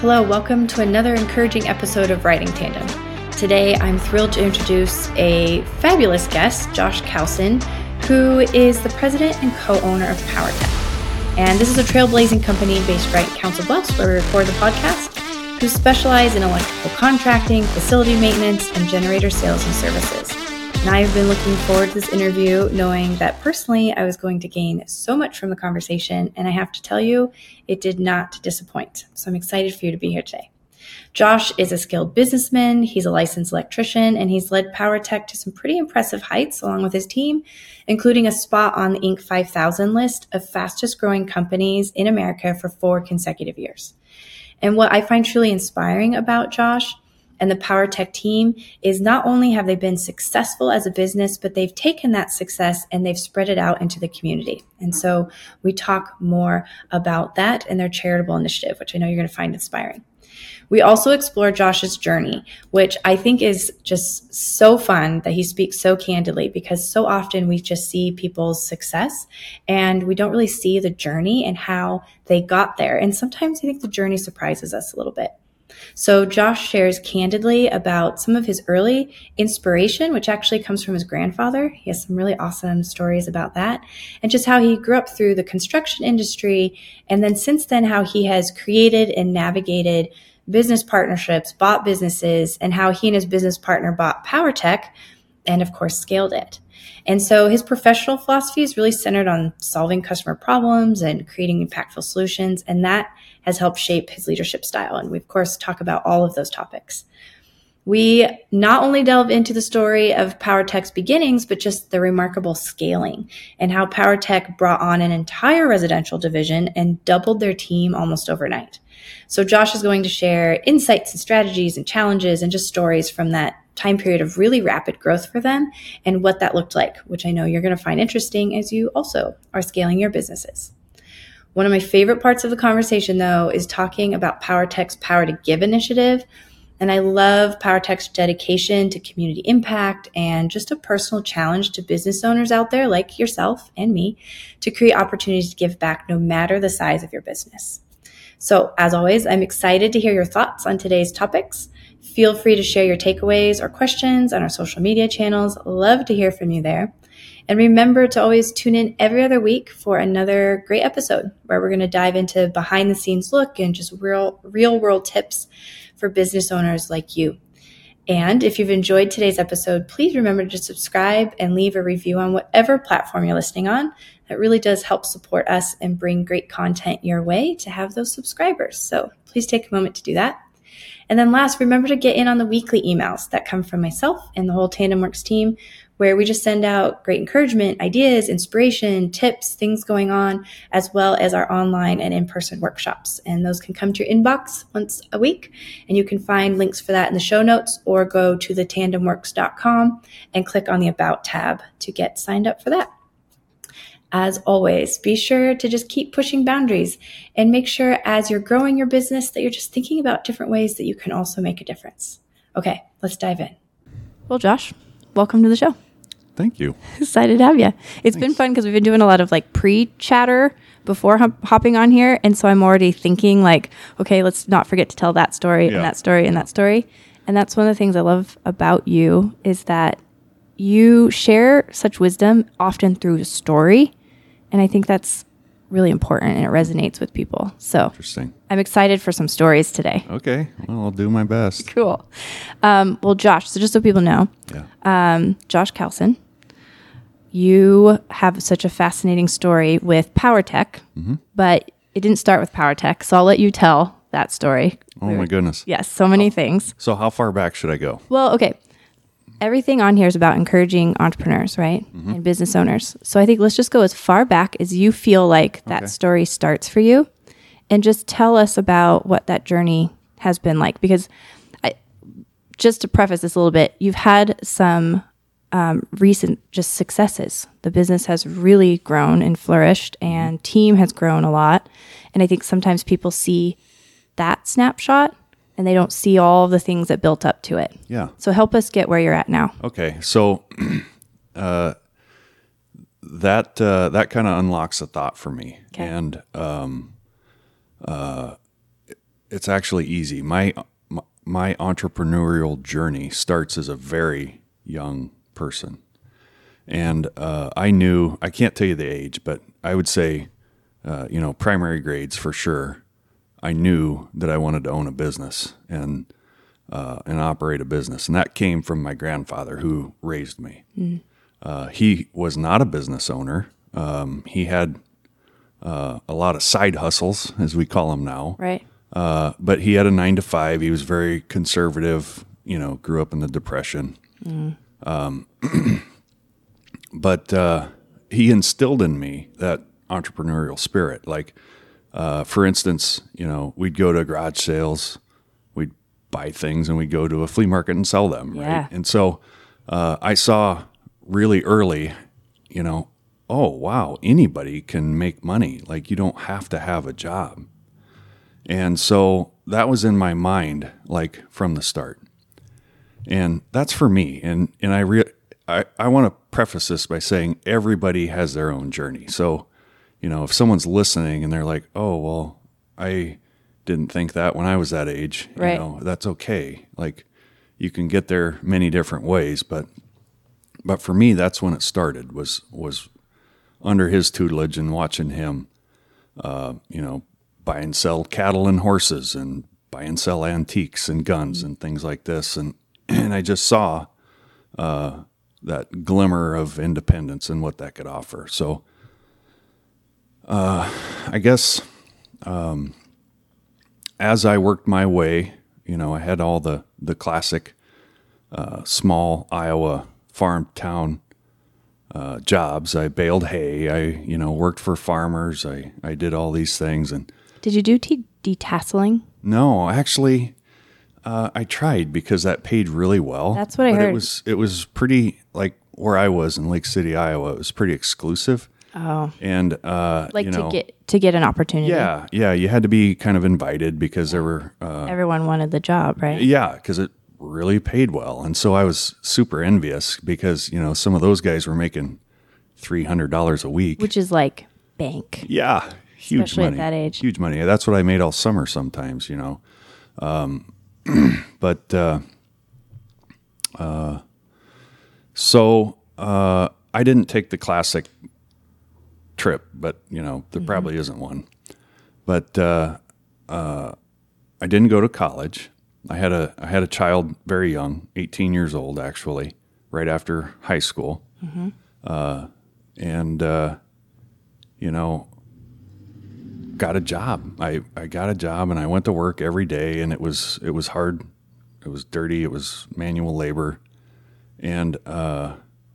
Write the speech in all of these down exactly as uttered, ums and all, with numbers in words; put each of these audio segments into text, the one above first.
Hello, welcome to another encouraging episode of Writing Tandem. Today, I'm thrilled to introduce a fabulous guest, Josh Kowson, who is the president and co-owner of PowerTech. And this is a trailblazing company based right in Council Bluffs, where we record the podcast, who specialize in electrical contracting, facility maintenance, and generator sales and services. And I've been looking forward to this interview, knowing that personally I was going to gain so much from the conversation, and I have to tell you, it did not disappoint. So I'm excited for you to be here today. Josh is a skilled businessman, he's a licensed electrician, and he's led PowerTech to some pretty impressive heights along with his team, including a spot on the Inc five thousand list of fastest growing companies in America for four consecutive years. And what I find truly inspiring about Josh and the PowerTech team is not only have they been successful as a business, but they've taken that success and they've spread it out into the community. And so we talk more about that and their charitable initiative, which I know you're going to find inspiring. We also explore Josh's journey, which I think is just so fun that he speaks so candidly, because so often we just see people's success and we don't really see the journey and how they got there. And sometimes I think the journey surprises us a little bit. So Josh shares candidly about some of his early inspiration, which actually comes from his grandfather. He has some really awesome stories about that, and just how he grew up through the construction industry. And then since then, how he has created and navigated business partnerships, bought businesses, and how he and his business partner bought PowerTech and of course scaled it. And so his professional philosophy is really centered on solving customer problems and creating impactful solutions. And that has helped shape his leadership style. And we, of course, talk about all of those topics. We not only delve into the story of PowerTech's beginnings, but just the remarkable scaling and how PowerTech brought on an entire residential division and doubled their team almost overnight. So Josh is going to share insights and strategies and challenges and just stories from that time period of really rapid growth for them and what that looked like, which I know you're going to find interesting as you also are scaling your businesses. One of my favorite parts of the conversation, though, is talking about PowerTech's Power to Give initiative. And I love PowerTech's dedication to community impact and just a personal challenge to business owners out there like yourself and me to create opportunities to give back no matter the size of your business. So as always, I'm excited to hear your thoughts on today's topics. Feel free to share your takeaways or questions on our social media channels. Love to hear from you there. And remember to always tune in every other week for another great episode where we're going to dive into behind the scenes look and just real, real world tips for business owners like you. And if you've enjoyed today's episode, please remember to subscribe and leave a review on whatever platform you're listening on. That really does help support us and bring great content your way to have those subscribers. So please take a moment to do that. And then last, remember to get in on the weekly emails that come from myself and the whole TandemWorks team, where we just send out great encouragement, ideas, inspiration, tips, things going on, as well as our online and in-person workshops. And those can come to your inbox once a week. And you can find links for that in the show notes or go to the tandem works dot com and click on the About tab to get signed up for that. As always, be sure to just keep pushing boundaries and make sure as you're growing your business that you're just thinking about different ways that you can also make a difference. Okay, let's dive in. Well, Josh, welcome to the show. Thank you. Excited to have you. It's Thanks. Been fun because we've been doing a lot of like pre-chatter before hop- hopping on here. And so I'm already thinking like, okay, let's not forget to tell that story yeah. and that story and that story. And that's one of the things I love about you is that you share such wisdom often through a story. And I think that's really important and it resonates with people. So Interesting. I'm excited for some stories today. Okay. Well, I'll do my best. Cool. Um, well, Josh, so just so people know, Yeah. um, Josh Kowson, you have such a fascinating story with PowerTech, Mm-hmm. but it didn't start with PowerTech. So I'll let you tell that story. Oh, my goodness. Yes, so many things. So how far back should I go? Well, okay. Everything on here is about encouraging entrepreneurs, right? Mm-hmm. And business owners. So I think let's just go as far back as you feel like that Okay. story starts for you and just tell us about what that journey has been like. Because I, just to preface this a little bit, you've had some um, recent just successes. The business has really grown and flourished and team has grown a lot. And I think sometimes people see that snapshot and they don't see all the things that built up to it. Yeah. So help us get where you're at now. Okay. So uh, that uh, that kind of unlocks a thought for me. Okay. And um, uh, it's actually easy. My, my my entrepreneurial journey starts as a very young person, and uh, I knew, I can't tell you the age, but I would say, uh, you know, primary grades for sure. I knew that I wanted to own a business and uh, and operate a business, and that came from my grandfather who raised me. Mm. Uh, he was not a business owner. Um, he had uh, a lot of side hustles, as we call them now. Right. Uh, but he had a nine to five. He was very conservative. You know, grew up in the Depression. Mm. Um, but uh, he instilled in me that entrepreneurial spirit. Like, uh, for instance, you know, we'd go to garage sales, we'd buy things, and we'd go to a flea market and sell them. Yeah. Right. And so uh, I saw really early, you know, oh, wow, anybody can make money. Like, you don't have to have a job. And so that was in my mind, like, from the start. And that's for me. And and I re- I, I want to preface this by saying everybody has their own journey. So, you know, if someone's listening and they're like, oh, well, I didn't think that when I was that age, right. you know, that's okay. Like, you can get there many different ways. But but for me, that's when it started, was was under his tutelage and watching him, uh, you know, buy and sell cattle and horses and buy and sell antiques and guns and things like this. And and I just saw uh, that glimmer of independence and what that could offer. So uh, I guess um, as I worked my way, you know, I had all the, the classic uh, small Iowa farm town uh, jobs. I baled hay. I, you know, worked for farmers. I, I did all these things. And did you do t- detasseling? No, actually, uh, I tried because that paid really well. That's what I but heard. It was it was pretty, like where I was in Lake City, Iowa. It was pretty exclusive. Oh, and uh, like you to know, get to get an opportunity. Yeah, yeah, you had to be kind of invited because there were uh, everyone wanted the job, right? Yeah, because it really paid well, and so I was super envious because you know some of those guys were making three hundred dollars a week, which is like bank. Yeah. Huge Especially money. at that age. Huge money. That's what I made all summer sometimes, you know. Um, but uh, uh, so uh, I didn't take the classic trip, but, you know, there mm-hmm. probably isn't one. But uh, uh, I didn't go to college. I had a I had a child very young, eighteen years old, actually, right after high school. Mm-hmm. Uh, and, uh, you know, got a job. I, I got a job and I went to work every day, and it was it was hard. It was dirty. It was manual labor. And uh,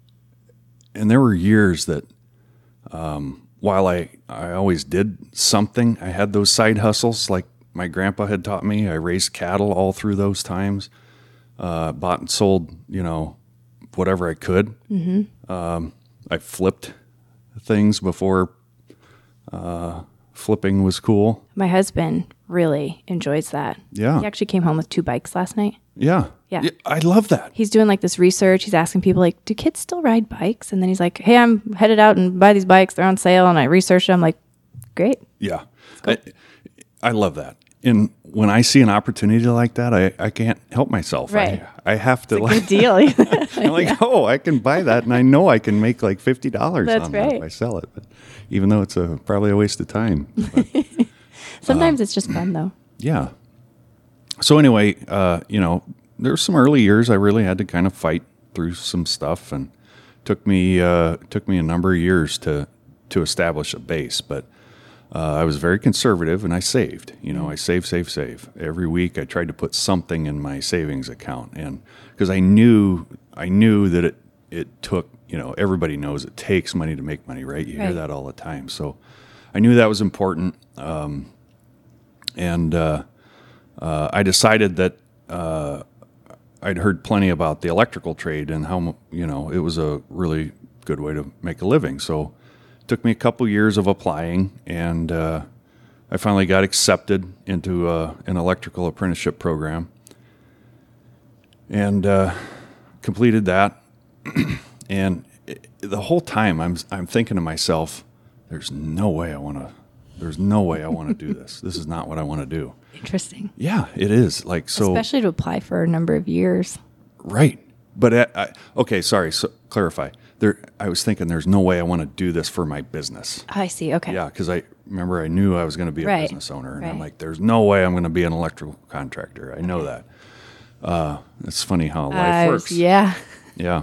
and there were years that um, while I, I always did something, I had those side hustles like my grandpa had taught me. I raised cattle all through those times, uh, bought and sold, you know, whatever I could. Mm-hmm. Um, I flipped things before uh, flipping was cool. My husband really enjoys that. Yeah. He actually came home with two bikes last night. Yeah. Yeah. yeah. I love that. He's doing like this research. He's asking people like, do kids still ride bikes? And then he's like, hey, I'm headed out and buy these bikes. They're on sale. And I researched them. I'm like, great. Yeah. I, I love that. And when I see an opportunity like that, I, I can't help myself. Right. I, I have to it's a like, good deal. I'm like, yeah. oh, I can buy that. And I know I can make like fifty dollars That's on right. that if I sell it. But even though it's a probably a waste of time. But, Sometimes uh, it's just fun though. Yeah. So anyway, uh, you know, there were some early years I really had to kind of fight through some stuff, and took me uh, took me a number of years to to establish a base. But uh, I was very conservative, and I saved. You know, I save, save, save every week. I tried to put something in my savings account, and because I knew I knew that it it took. You know, everybody knows it takes money to make money, right? You right. hear that all the time. So I knew that was important, um, and uh, uh, I decided that. Uh, I'd heard plenty about the electrical trade and how, you know, it was a really good way to make a living. So it took me a couple years of applying, and uh, I finally got accepted into uh, an electrical apprenticeship program, and uh, completed that. And it, the whole time I'm I'm thinking to myself, there's no way I want to There's no way I want to do this. This is not what I want to do. Interesting. Yeah, it is. Like, so. Especially to apply for a number of years. Right. But, I, I, okay, sorry, so clarify. There, I was thinking there's no way I want to do this for my business. I see. Okay. Yeah, because I remember I knew I was going to be a Right. business owner. And Right. I'm like, there's no way I'm going to be an electrical contractor. I know that. Uh, it's funny how life Uh, works. Yeah. Yeah.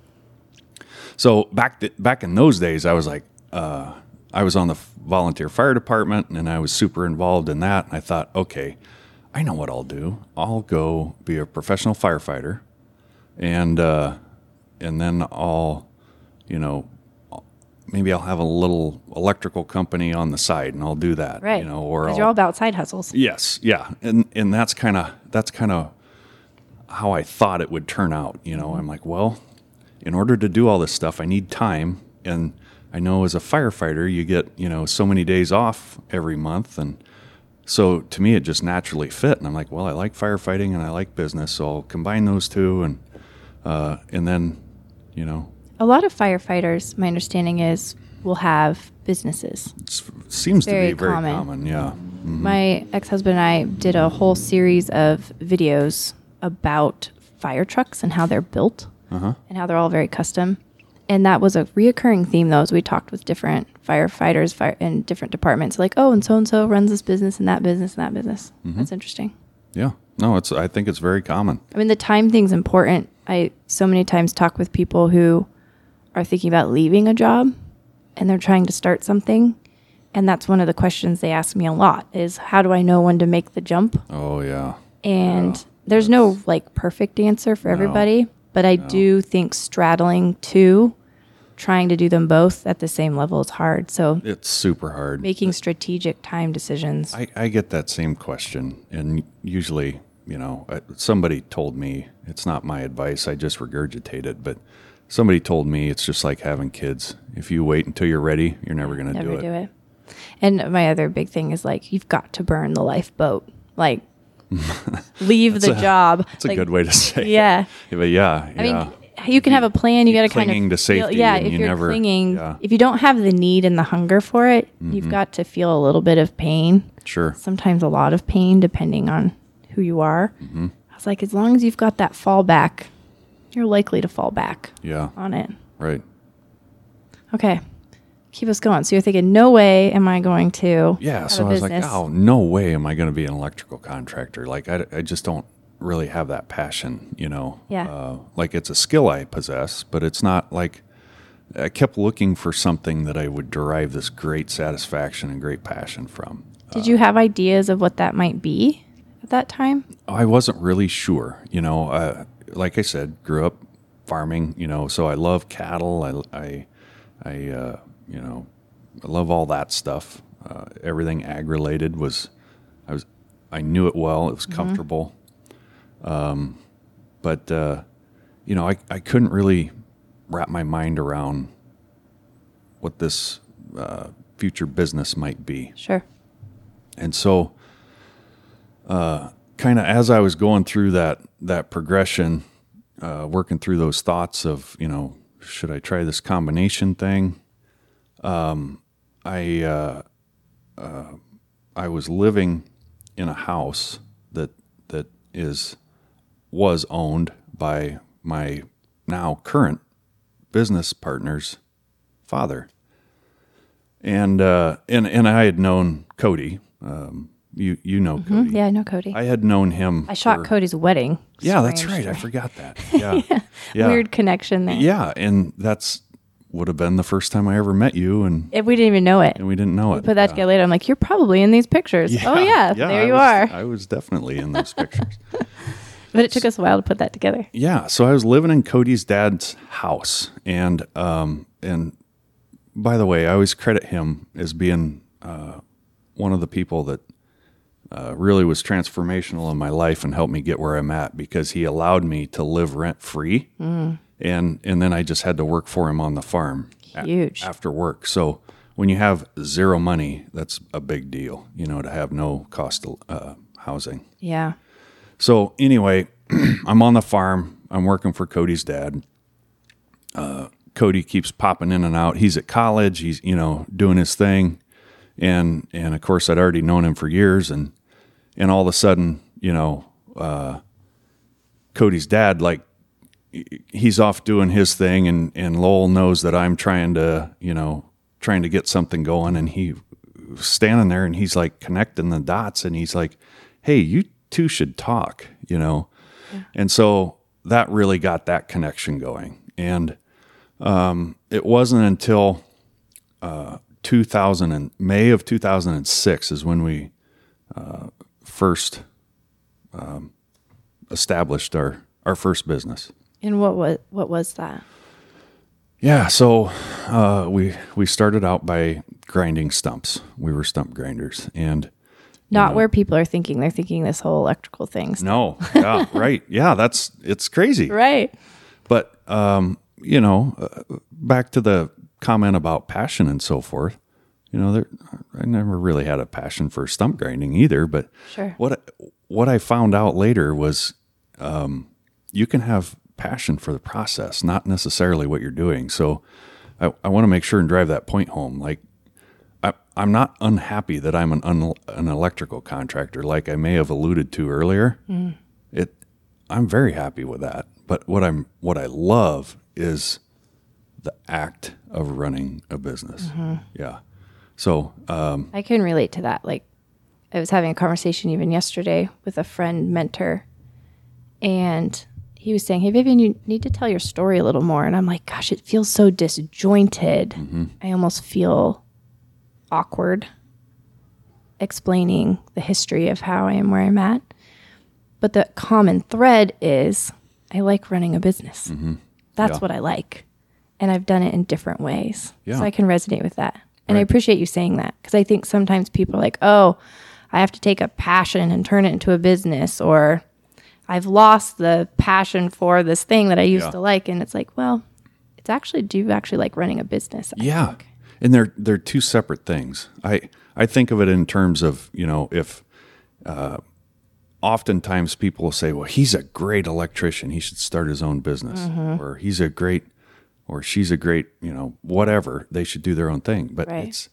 So back th- back in those days, I was like, uh, I was on the volunteer fire department, and I was super involved in that. And I thought, okay, I know what I'll do. I'll go be a professional firefighter, and uh, and then I'll, you know, maybe I'll have a little electrical company on the side, and I'll do that. Right. You know, or Because I'll, you're all about side hustles. yes, yeah, and and that's kind of that's kind of how I thought it would turn out. You know, I'm like, well, in order to do all this stuff, I need time, and I know as a firefighter, you get, you know, so many days off every month, and so to me, it just naturally fit. And I'm like, well, I like firefighting and I like business, so I'll combine those two, and uh, and then, you know, A lot of firefighters, my understanding is, will have businesses. it seems to very be very common. common. Yeah. My ex-husband and I did a whole series of videos about fire trucks and how they're built Uh-huh. and how they're all very custom. And that was a reoccurring theme, though, as we talked with different firefighters fire, in different departments. Like, oh, and so-and-so runs this business and that business and that business. Mm-hmm. That's interesting. Yeah. No, it's. I think it's very common. I mean, the time thing's important. I so many times talk with people who are thinking about leaving a job and they're trying to start something. And that's one of the questions they ask me a lot is, how do I know when to make the jump? Oh yeah. And Yeah. there's no like perfect answer for everybody, but I do think straddling two, trying to do them both at the same level is hard. So It's super hard. making strategic time decisions. I, I get that same question, and usually, you know, uh, somebody told me, it's not my advice, I just regurgitate it, but somebody told me it's just like having kids. If you wait until you're ready, you're never going to Never do it. do it. And my other big thing is like, you've got to burn the lifeboat. Like, leave the a- job. That's a Like, good way to say Yeah. it. But yeah, I yeah. mean, you can have a plan. You got to kind of clinging to feel- safety yeah, and if you you're never- clinging, yeah. if you don't have the need and the hunger for it, you've got to feel a little bit of pain. Sure. Sometimes a lot of pain, depending on who you are. Mm-hmm. I was like, as long as you've got that fallback, you're likely to fall back Yeah, on it. right. Okay, keep us going. So you're thinking, no way am I going to Yeah, have so a I was business. like, oh, no way am I going to be an electrical contractor. Like, I, I just don't really have that passion, you know. Yeah. Uh, like, it's a skill I possess, but it's not like, I kept looking for something that I would derive this great satisfaction and great passion from. Did you have ideas of what that might be at that time? I wasn't really sure, you know. Uh, like I said, grew up farming, you know, so I love cattle. I, I, I uh, you know, I love all that stuff. Uh, everything ag-related was, I was, I knew it well. It was comfortable. Um, but uh, you know, I I couldn't really wrap my mind around what this uh, future business might be. Sure. And so, uh, kind of as I was going through that that progression, uh, working through those thoughts of, you know, should I try this combination thing? Um, I uh, uh, I was living in a house that that is was owned by my now current business partner's father, and uh, and and I had known Cody. Um, you you know Cody. Yeah, I know Cody. I, I had known him. shot for- Cody's wedding. Yeah, that's Strange right. I story. forgot that. Yeah. yeah. Weird connection there. Yeah, and that's would have been the first time I ever met you, and, If we didn't even know it. and we didn't know it. Put that Yeah. together later. I'm like, you're probably in these pictures. Oh yeah, there I you was- are. I was definitely in those pictures. But it took us a while to put that together. Yeah, so I was living in Cody's dad's house, and um, and by the way, I always credit him as being uh, one of the people that uh, really was transformational in my life and helped me get where I'm at, because he allowed me to live rent free, mm. and and then I just had to work for him on the farm a- Huge. after work. So when you have zero money, that's a big deal, you know, to have no cost of uh, housing. Yeah. So anyway, I'm on the farm. I'm working for Cody's dad. Uh, Cody keeps popping in and out. He's at college. He's, you know, doing his thing. And, and of course I'd already known him for years, and, and all of a sudden, you know, uh, Cody's dad, like, he's off doing his thing, and, and Lowell knows that I'm trying to, you know, trying to get something going, and he was standing there and he's like connecting the dots, and he's like, hey, you two should talk, you know? Yeah. And so that really got that connection going. And, um, it wasn't until, uh, two thousand and May of two thousand six is when we, uh, first, um, established our, our first business. And what was, what was that? Yeah. So, uh, we, we started out by grinding stumps. We were stump grinders, and not know, where people are thinking. They're thinking this whole electrical thing. No. Yeah. Right. Yeah. That's, it's crazy. Right. But, um, you know, uh, back to the comment about passion and so forth, you know, there, I never really had a passion for stump grinding either, but sure. what, what I found out later was, um, you can have passion for the process, not necessarily what you're doing. So I, I want to make sure and drive that point home. Like, I, I'm not unhappy that I'm an, un, an electrical contractor, like I may have alluded to earlier. Mm. It, I'm very happy with that. But what I'm, what I love is the act of running a business. Mm-hmm. Yeah. So, um, I can relate to that. Like, I was having a conversation even yesterday with a friend mentor, and he was saying, hey, Vivian, you need to tell your story a little more. And I'm like, gosh, it feels so disjointed. Mm-hmm. I almost feel awkward explaining the history of how I am where I'm at. But the common thread is I like running a business. Mm-hmm. That's yeah. what I like. And I've done it in different ways. Yeah. So I can resonate with that. And right. I appreciate you saying that, because I think sometimes people are like, oh, I have to take a passion and turn it into a business, or I've lost the passion for this thing that I used yeah. to like. And it's like, well, it's actually, do you actually like running a business? I yeah. think. And they're, they're two separate things. I, I think of it in terms of, you know, if, uh, oftentimes people will say, well, he's a great electrician, he should start his own business, mm-hmm. or he's a great, or she's a great, you know, whatever, they should do their own thing. But right. it's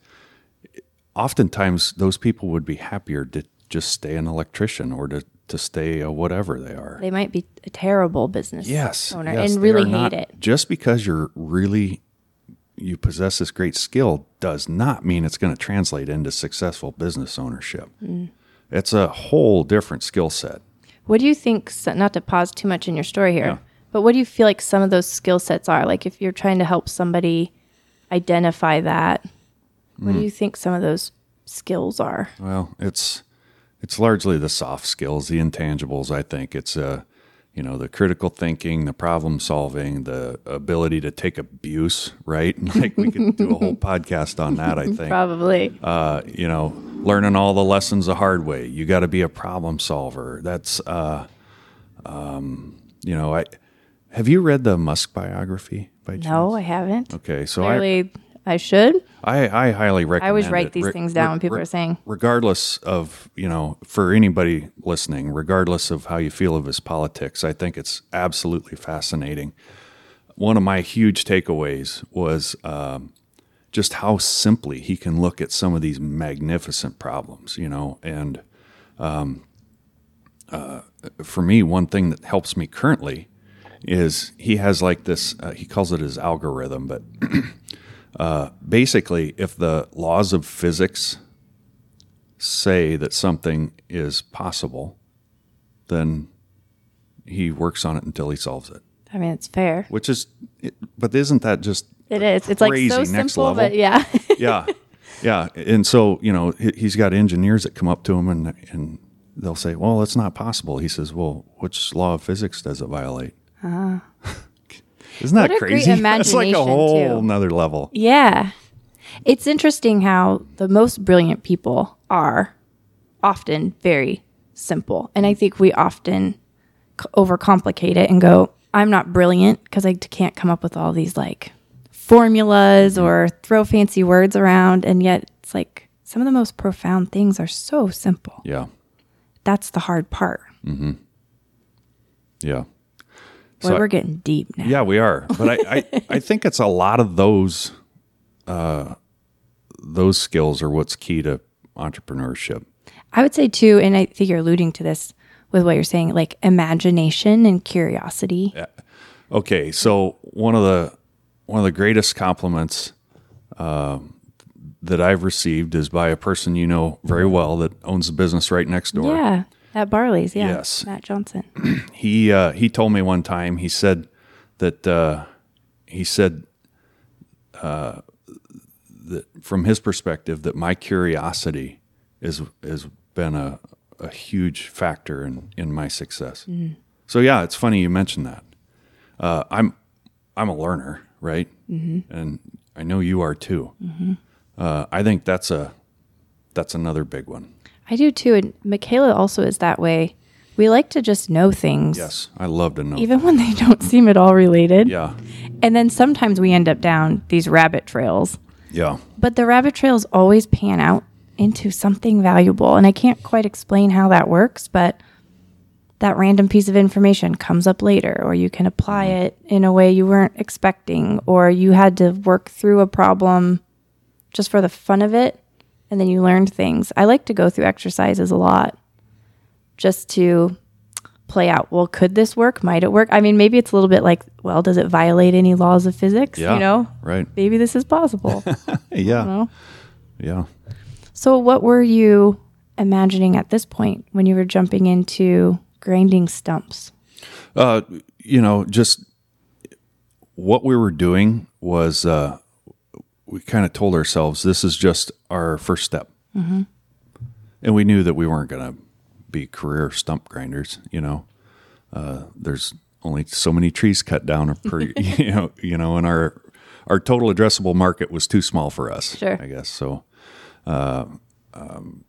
oftentimes those people would be happier to just stay an electrician, or to, to stay a whatever they are. They might be a terrible business yes, owner yes, and really hate not, it. Just because you're really, you possess this great skill does not mean it's going to translate into successful business ownership. Mm. It's a whole different skill set. What do you think, not to pause too much in your story here, yeah. but what do you feel like some of those skill sets are? Like, if you're trying to help somebody identify that, what mm. do you think some of those skills are? Well, it's it's largely the soft skills, the intangibles, I think. It's, uh, you know, the critical thinking, the problem solving, the ability to take abuse, right? Like, we could do a whole podcast on that, I think. Probably. Uh, you know, learning all the lessons the hard way. You got to be a problem solver. That's, uh, um, you know, I have you read the Musk biography by chance? No, I haven't. Okay, so Clearly, I, I should. I, I highly recommend it. I always write it. these re- things down re- when people re- are saying. Regardless of, you know, for anybody listening, regardless of how you feel of his politics, I think it's absolutely fascinating. One of my huge takeaways was um, just how simply he can look at some of these magnificent problems, you know, and um, uh, for me, one thing that helps me currently is he has like this, uh, he calls it his algorithm, but uh, basically if the laws of physics say that something is possible, then he works on it until he solves it. I mean, it's fair. Which is, it, but isn't that just It is. It's like so simple, level? But yeah. yeah. Yeah. And so, you know, he's got engineers that come up to him and, and they'll say, well, it's not possible. He says, well, which law of physics does it violate? Uh, Isn't that what crazy? A great That's like a whole too. Nother level. Yeah. It's interesting how the most brilliant people are often very simple. And I think we often overcomplicate it and go, I'm not brilliant because I can't come up with all these like formulas or throw fancy words around. And yet it's like some of the most profound things are so simple. Yeah. That's the hard part. Mm-hmm. Yeah. Boy, so we're getting deep now. Yeah, we are. But I, I, I think it's a lot of those, uh, those skills are what's key to entrepreneurship. I would say too, and I think you're alluding to this with what you're saying, like imagination and curiosity. Yeah. Okay, so one of the one of the greatest compliments uh, that I've received is by a person you know very well that owns a business right next door. Yeah, at Barley's. Yeah, Yes. Matt Johnson. He uh, he told me one time. He said that uh, he said uh, that from his perspective that my curiosity is has been a, a huge factor in, in my success. Mm. So yeah, it's funny you mentioned that. Uh, I'm I'm a learner, right? Mm-hmm. And I know you are too. Mm-hmm. Uh, I think that's a that's another big one. I do too, and Michaela also is that way. We like to just know things. Yes, I love to know. Even when they don't seem at all related. Yeah. And then sometimes we end up down these rabbit trails. Yeah. But the rabbit trails always pan out into something valuable. And I can't quite explain how that works, but that random piece of information comes up later, or you can apply it in a way you weren't expecting, or you had to work through a problem just for the fun of it, and then you learned things. I like to go through exercises a lot just to play out, well, could this work? Might it work? I mean, maybe it's a little bit like, well, does it violate any laws of physics? Yeah, you know? right. Maybe this is possible. Yeah. I don't know. Yeah. So what were you imagining at this point when you were jumping into grinding stumps? Uh, you know, just what we were doing was uh, we kind of told ourselves this is just our first step. Mm-hmm. And we knew that we weren't going to be career stump grinders, you know. Uh, there's only so many trees cut down per, you know, you know, and our our total addressable market was too small for us, sure. I guess. So, uh, um,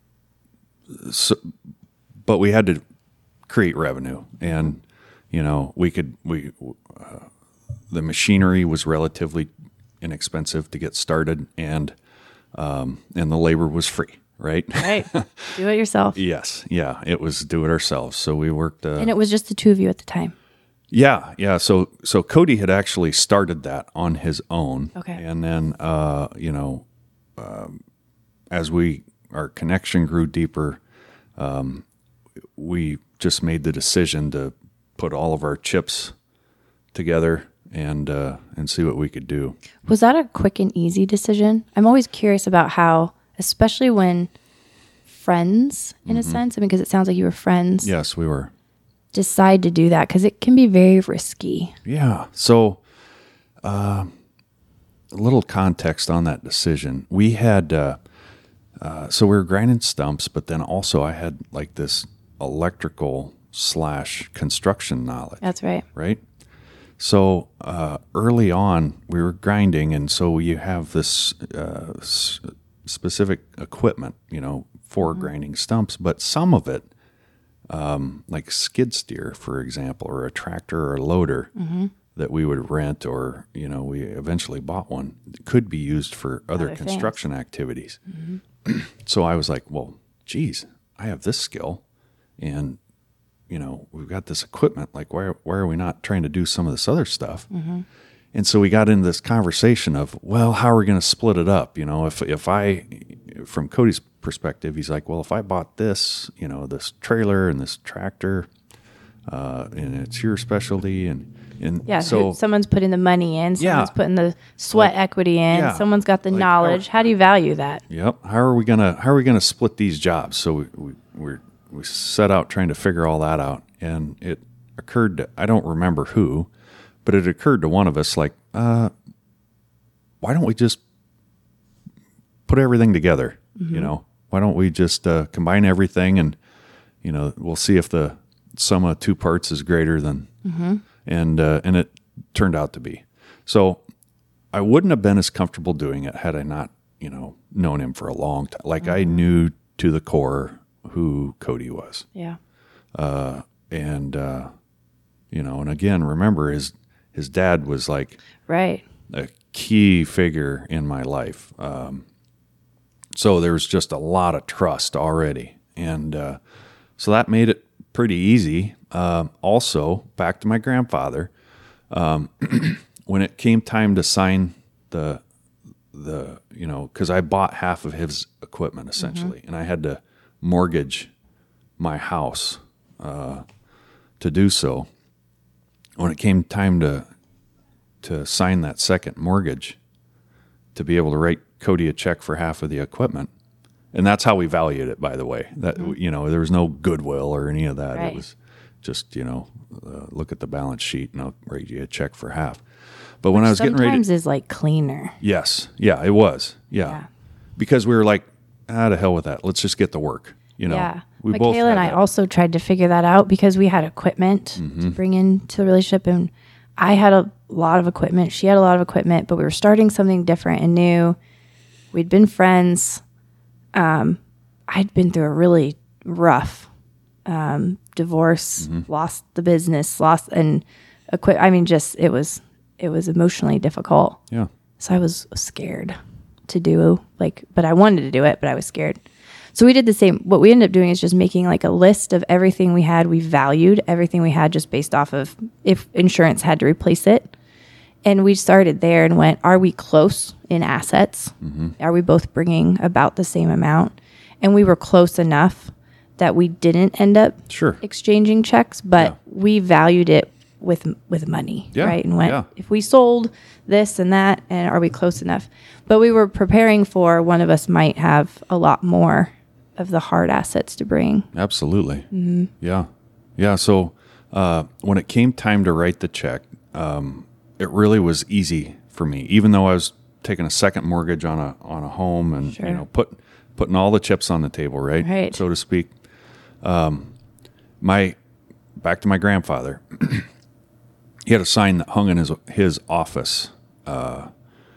so, but we had to create revenue, and you know, we could we uh, the machinery was relatively inexpensive to get started, and um, and the labor was free. Right. Right. Do it yourself. Yes. Yeah. It was do it ourselves. So we worked. Uh, and it was just the two of you at the time. Yeah. Yeah. So, so Cody had actually started that on his own. Okay. And then, uh, you know, um, as we, our connection grew deeper, um, we just made the decision to put all of our chips together and, uh, and see what we could do. Was that a quick and easy decision? I'm always curious about how, especially when friends, in mm-hmm. a sense, I mean, because it sounds like you were friends. Yes, we were. Decide to do that, because it can be very risky. Yeah. So, uh, a little context on that decision. We had, uh, uh, so we were grinding stumps, but then also I had like this electrical slash construction knowledge. That's right. Right? So uh, early on, we were grinding, and so you have this uh, s- specific equipment, you know, for mm-hmm. grinding stumps, but some of it, um, like skid steer, for example, or a tractor or a loader mm-hmm. that we would rent, or, you know, we eventually bought one, could be used for other, other construction things. activities. Mm-hmm. So I was like, well, geez, I have this skill, and, you know, we've got this equipment, like, why, why are we not trying to do some of this other stuff? Mm-hmm. And so we got into this conversation of, well, how are we going to split it up? You know, if if I, from Cody's perspective, he's like, well, if I bought this, you know, this trailer and this tractor, uh, and it's your specialty, and and yeah, so someone's putting the money in, someone's yeah, putting the sweat like, equity in, yeah, someone's got the like knowledge. How, how do you value that? Yep. How are we gonna How are we gonna split these jobs? So we we we're, we set out trying to figure all that out, and it occurred to, I don't remember who. But it occurred to one of us, like, uh, why don't we just put everything together? Mm-hmm. You know, why don't we just uh, combine everything, and, you know, we'll see if the sum of two parts is greater than, mm-hmm. and uh, and it turned out to be. So I wouldn't have been as comfortable doing it had I not, you know, known him for a long time. Like mm-hmm. I knew to the core who Cody was. Yeah. Uh, and uh, you know, and again, remember his. His dad was like right. a key figure in my life. Um, so there was just a lot of trust already. And uh, so that made it pretty easy. Uh, also, back to my grandfather, um, when it came time to sign the the, you know, because I bought half of his equipment essentially, mm-hmm. and I had to mortgage my house uh, to do so. When it came time to to sign that second mortgage, to be able to write Cody a check for half of the equipment, and that's how we valued it, by the way. That mm-hmm. you know, there was no goodwill or any of that. Right. It was just, you know, uh, look at the balance sheet and I'll write you a check for half. But when Which I was getting ready, sometimes is like cleaner. Yes, yeah, it was, yeah, yeah. because we were like, ah, to hell with that. Let's just get to work. You know, yeah. we Michaela both. and I that. also tried to figure that out because we had equipment mm-hmm. to bring into the relationship, and I had a lot of equipment. She had a lot of equipment, but we were starting something different and new. We'd been friends. Um, I'd been through a really rough um, divorce, mm-hmm. lost the business, lost and equip. I mean, just it was it was emotionally difficult. Yeah. So I was scared to do like, but I wanted to do it, but I was scared. So we did the same. What we ended up doing is just making like a list of everything we had. We valued everything we had just based off of if insurance had to replace it. And we started there and went, are we close in assets? Mm-hmm. Are we both bringing about the same amount? And we were close enough that we didn't end up sure. exchanging checks, but yeah. we valued it with with money, yeah. right? And went, yeah. if we sold this and that, and are we close enough? But we were preparing for one of us might have a lot more of the hard assets to bring. Absolutely. Mm-hmm. Yeah. Yeah. So uh, when it came time to write the check, um, it really was easy for me, even though I was taking a second mortgage on a on a home and sure. you know put putting all the chips on the table, right, right. so to speak. Um, my back to my grandfather. He had a sign that hung in his his office, uh,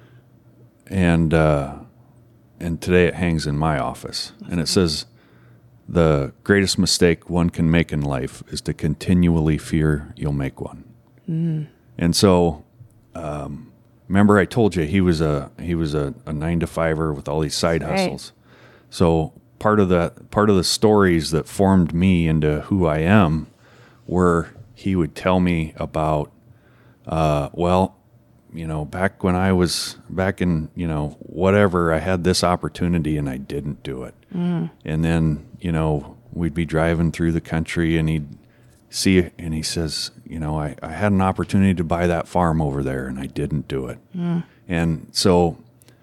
and uh, and today it hangs in my office, and it says, "The greatest mistake one can make in life is to continually fear you'll make one." Mm. And so, um, remember I told you he was a he was a, a nine to fiver with all these side right. hustles. So part of the part of the stories that formed me into who I am were he would tell me about. Uh, well, you know, back when I was back in, you know, whatever, I had this opportunity and I didn't do it. Mm. And then, you know, we'd be driving through the country and he'd see it and he says, you know, I, I had an opportunity to buy that farm over there and I didn't do it. Mm. And so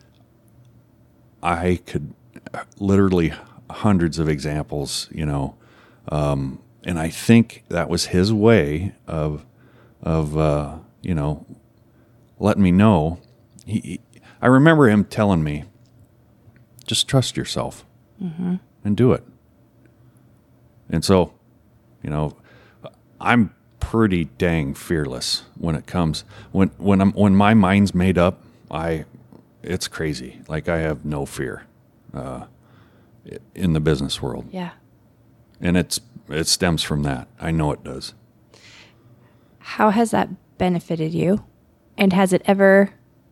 I could literally hundreds of examples, you know, um, and I think that was his way of, of, uh, you know, letting me know. He, he, I remember him telling me, just trust yourself mm-hmm. and do it. And so, you know, I'm pretty dang fearless when it comes, when, when I'm, when my mind's made up, I, it's crazy. Like I have no fear, uh, in the business world. Yeah. And it's, it stems from that. I know it does. How has that benefited you? And has it ever,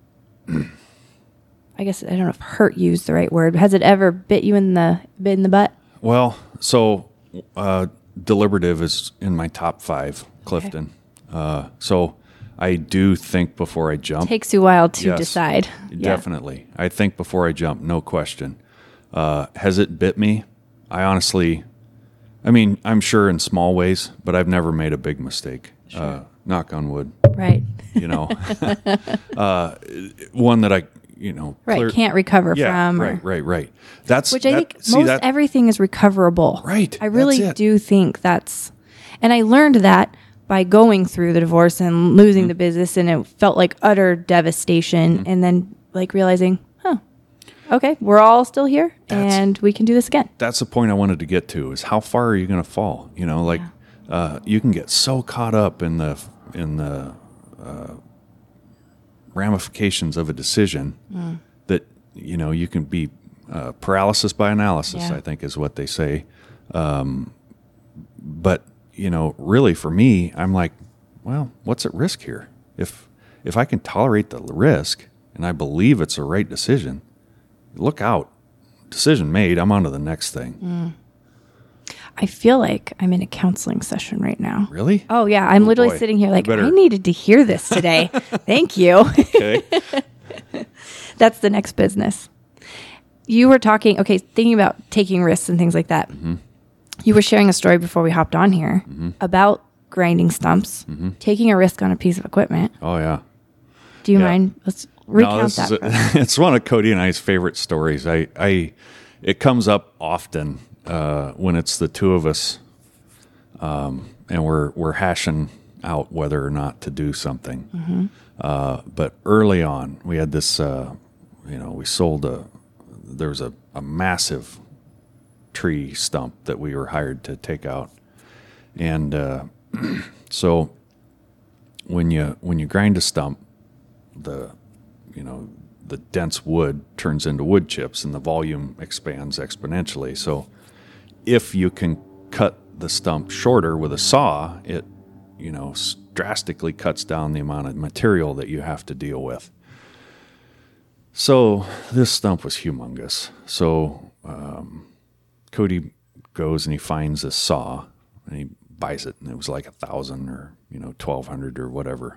I guess, I don't know if hurt you is the right word, but has it ever bit you in the bit in the butt? Well, so uh, deliberative is in my top five, Clifton. Okay. Uh, so I do think before I jump. Takes you a while to yes, decide. Definitely. Yeah. I think before I jump, no question. Uh, has it bit me? I honestly, I mean, I'm sure in small ways, but I've never made a big mistake. Sure. Uh, knock on wood. Right. You know, uh, one that I, you know, right. clear, can't recover yeah, from. Right, or, right, right. That's which that, I think see, most that, everything is recoverable. Right. I really that's it. do think that's, and I learned that by going through the divorce and losing mm-hmm. the business, and it felt like utter devastation, mm-hmm. and then like realizing, huh, okay, we're all still here, that's, and we can do this again. That's the point I wanted to get to, is how far are you going to fall? You know, like yeah. uh, you can get so caught up in the in the uh, ramifications of a decision mm. that, you know, you can be uh, paralysis by analysis, yeah. I think is what they say. Um, but, you know, really for me, I'm like, well, what's at risk here? If if I can tolerate the risk and I believe it's the right decision, look out. Decision made, I'm on to the next thing. Mm. I feel like I'm in a counseling session right now. Really? Oh, yeah. I'm oh, literally boy. sitting here like, better... I needed to hear this today. Thank you. Okay. That's the next business. You were talking, okay, thinking about taking risks and things like that. Mm-hmm. You were sharing a story before we hopped on here mm-hmm. about grinding stumps, mm-hmm. taking a risk on a piece of equipment. Oh, yeah. Do you yeah. mind? Let's recount no, that. A, it's one of Cody and I's favorite stories. I, I, it comes up often uh, when it's the two of us, um, and we're we're hashing out whether or not to do something. Mm-hmm. Uh, but early on, we had this. Uh, you know, we sold a. There was a, a massive tree stump that we were hired to take out, and uh, so when you when you grind a stump, the you know the dense wood turns into wood chips, and the volume expands exponentially. So if you can cut the stump shorter with a saw, it you know drastically cuts down the amount of material that you have to deal with. So this stump was humongous. So um, Cody goes and he finds a saw and he buys it, and it was like a thousand or you know twelve hundred or whatever.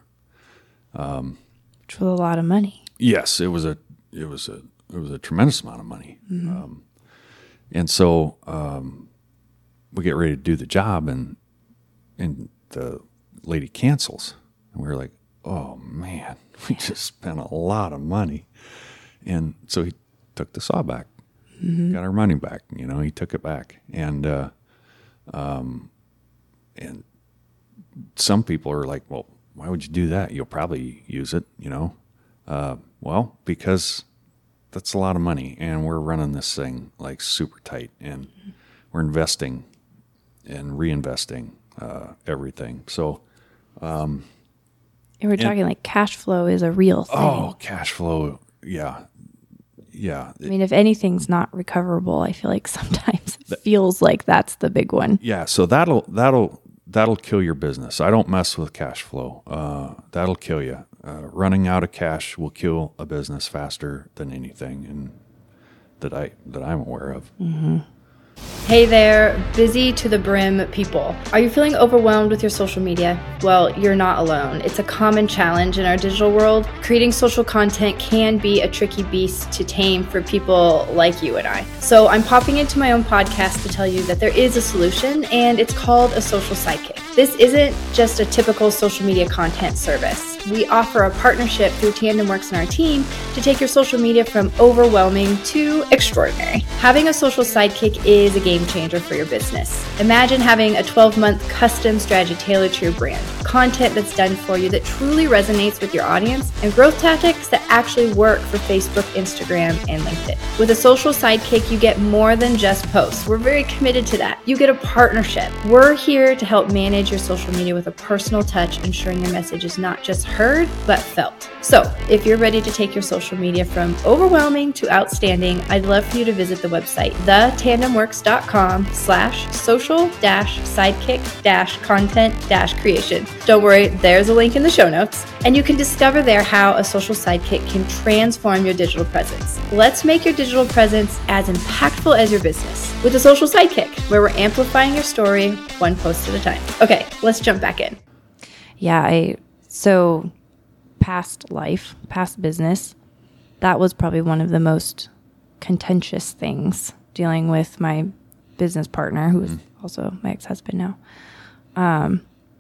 Um, Which was a lot of money. Yes, it was a it was a it was a tremendous amount of money. Mm-hmm. Um, and so um, we get ready to do the job, and and the lady cancels, and we were like, oh man, we just spent a lot of money. And so he took the saw back, mm-hmm. got our money back. You know, he took it back, and uh, um, and some people are like, "Well, why would you do that? You'll probably use it." You know, uh, well, because that's a lot of money, and we're running this thing like super tight, and we're investing and reinvesting uh, everything. So, um, and we're talking and, like cash flow is a real thing. Oh, cash flow, yeah. Yeah. I mean, if anything's not recoverable, I feel like sometimes it feels like that's the big one. Yeah. So that'll, that'll, that'll kill your business. I don't mess with cash flow. Uh, that'll kill you. Uh, running out of cash will kill a business faster than anything, and that I, that I'm aware of. Mm-hmm. Hey there, busy to the brim people. Are you feeling overwhelmed with your social media? Well, you're not alone. It's a common challenge in our digital world. Creating social content can be a tricky beast to tame for people like you and I. So I'm popping into my own podcast to tell you that there is a solution, and it's called a social sidekick. This isn't just a typical social media content service. We offer a partnership through TandemWorks and our team to take your social media from overwhelming to extraordinary. Having a social sidekick is a game changer for your business. Imagine having a twelve-month custom strategy tailored to your brand, content that's done for you that truly resonates with your audience, and growth tactics that actually work for Facebook, Instagram, and LinkedIn. With a social sidekick, you get more than just posts. We're very committed to that. You get a partnership. We're here to help manage your social media with a personal touch, ensuring your message is not just heard, but felt. So if you're ready to take your social media from overwhelming to outstanding, I'd love for you to visit the website, the tandem works dot com slash social dash sidekick dash content dash creation. Don't worry, there's a link in the show notes, and you can discover there how a social sidekick can transform your digital presence. Let's make your digital presence as impactful as your business with a social sidekick, where we're amplifying your story one post at a time. Okay, let's jump back in. Yeah, I so past life, past business, that was probably one of the most contentious things, dealing with my business partner, who is mm-hmm. also my ex-husband now. Um,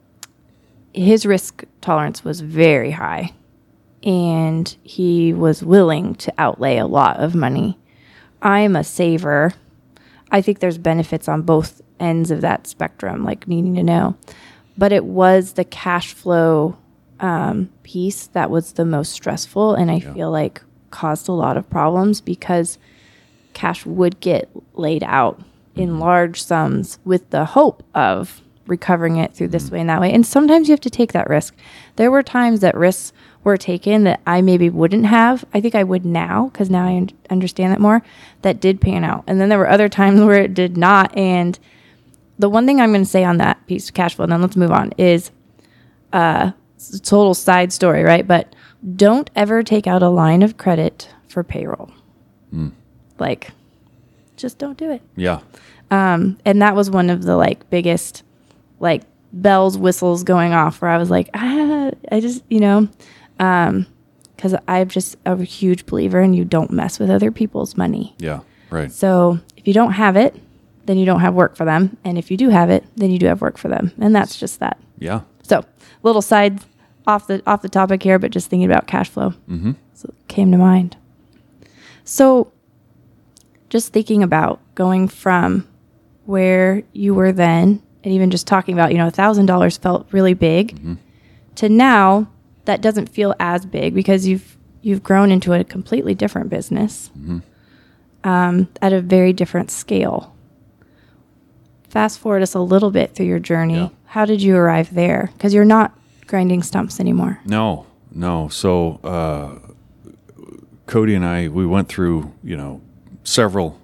his risk tolerance was very high, and he was willing to outlay a lot of money. I'm a saver. I think there's benefits on both ends of that spectrum, like needing to know. But it was the cash flow um, piece that was the most stressful, and I yeah. feel like caused a lot of problems, because cash would get laid out in large sums with the hope of recovering it through this way and that way. And sometimes you have to take that risk. There were times that risks were taken that I maybe wouldn't have. I think I would now, because now I un- understand it more, that did pan out. And then there were other times where it did not. And the one thing I'm going to say on that piece of cash flow, and then let's move on, is uh, it's a total side story, right? But don't ever take out a line of credit for payroll. Mm. Like, just don't do it. Yeah. Um, and that was one of the like biggest like bells, whistles going off, where I was like, ah, I just, you know, um, because I'm just a huge believer in you don't mess with other people's money. Yeah, right. So if you don't have it, then you don't have work for them. And if you do have it, then you do have work for them. And that's just that. Yeah. So little side off the off the topic here, but just thinking about cash flow. Mm-hmm. So it came to mind. So just thinking about going from where you were then, and even just talking about, you know, one thousand dollars felt really big, mm-hmm. to now that doesn't feel as big because you've you've grown into a completely different business, mm-hmm. um, at a very different scale. Fast forward us a little bit through your journey. Yeah. How did you arrive there? Because you're not grinding stumps anymore. No, no. So uh, Cody and I, we went through, you know, several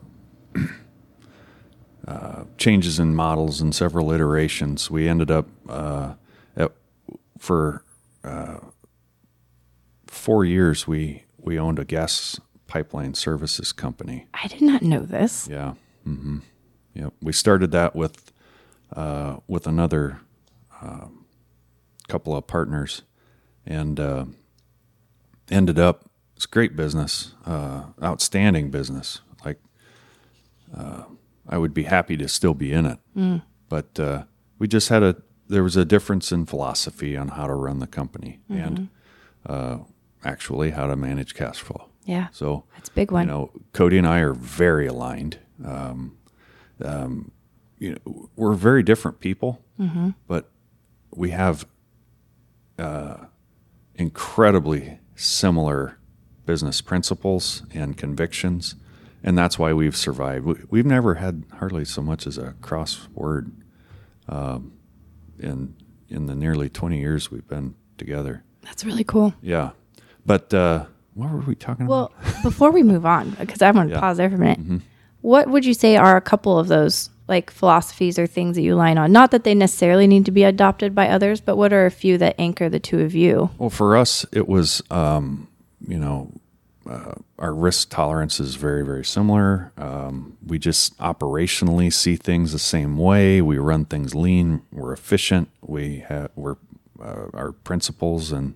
uh, changes in models and several iterations. We ended up uh, at, for uh, four years. We we owned a gas pipeline services company. I did not know this. Yeah. Mm-hmm. Yep. We started that with uh, with another uh, couple of partners, and uh, ended up. It's great business, uh, outstanding business. Like, uh, I would be happy to still be in it, mm. but uh, we just had a. There was a difference in philosophy on how to run the company, mm-hmm. and uh, actually how to manage cash flow. Yeah, so that's a big one. You know, Cody and I are very aligned. Um, um, you know, we're very different people, mm-hmm. but we have uh, incredibly similar business principles and convictions, and that's why we've survived. We, we've never had hardly so much as a cross word um, in in the nearly twenty years we've been together. That's really cool. Yeah, but uh, what were we talking well, about? Well, before we move on, because I want to yeah. pause there for a minute. Mm-hmm. What would you say are a couple of those like philosophies or things that you align on? Not that they necessarily need to be adopted by others, but what are a few that anchor the two of you? Well, for us, it was, um, you know, uh, our risk tolerance is very, very similar. Um, we just operationally see things the same way. We run things lean. We're efficient. We have we're uh, our principles and,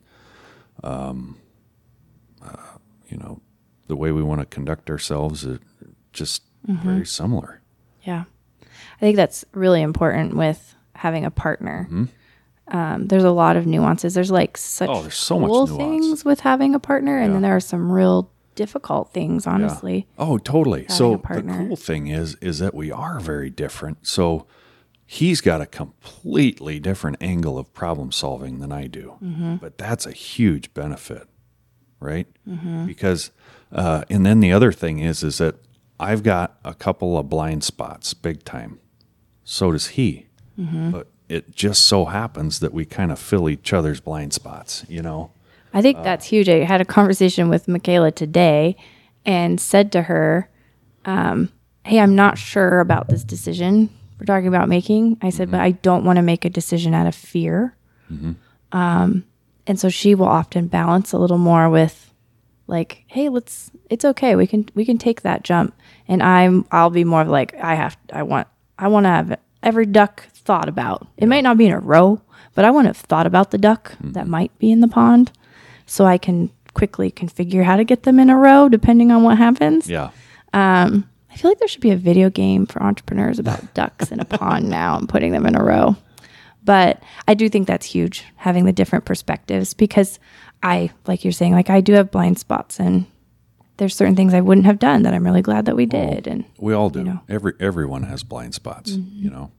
um, uh, you know, the way we want to conduct ourselves is just mm-hmm. very similar. Yeah. I think that's really important with having a partner. Mm-hmm. Um, there's a lot of nuances. There's like such oh, there's so cool much things with having a partner, and yeah. then there are some real difficult things, honestly. Yeah. Oh, totally. So the cool thing is, is that we are very different. So he's got a completely different angle of problem solving than I do, mm-hmm. but that's a huge benefit, right? Mm-hmm. Because, uh, and then the other thing is, is that I've got a couple of blind spots, big time. So does he. Mm-hmm. But it just so happens that we kind of fill each other's blind spots, you know? I think uh, that's huge. I had a conversation with Michaela today and said to her, um, hey, I'm not sure about this decision we're talking about making. I said, mm-hmm. but I don't want to make a decision out of fear. Mm-hmm. Um, and so she will often balance a little more with, like, hey, let's, it's okay. We can, we can take that jump. And I'm, I'll be more of like, I have, I want, I want to have every duck thought about. It yeah. might not be in a row, but I want to have thought about the duck mm-hmm. that might be in the pond so I can quickly configure how to get them in a row depending on what happens. Yeah. Um, I feel like there should be a video game for entrepreneurs about ducks in a pond now and putting them in a row. But I do think that's huge, having the different perspectives, because I, like you're saying, like I do have blind spots, and there's certain things I wouldn't have done that I'm really glad that we did. Oh, and we all do. You know. Every everyone has blind spots, mm-hmm. you know.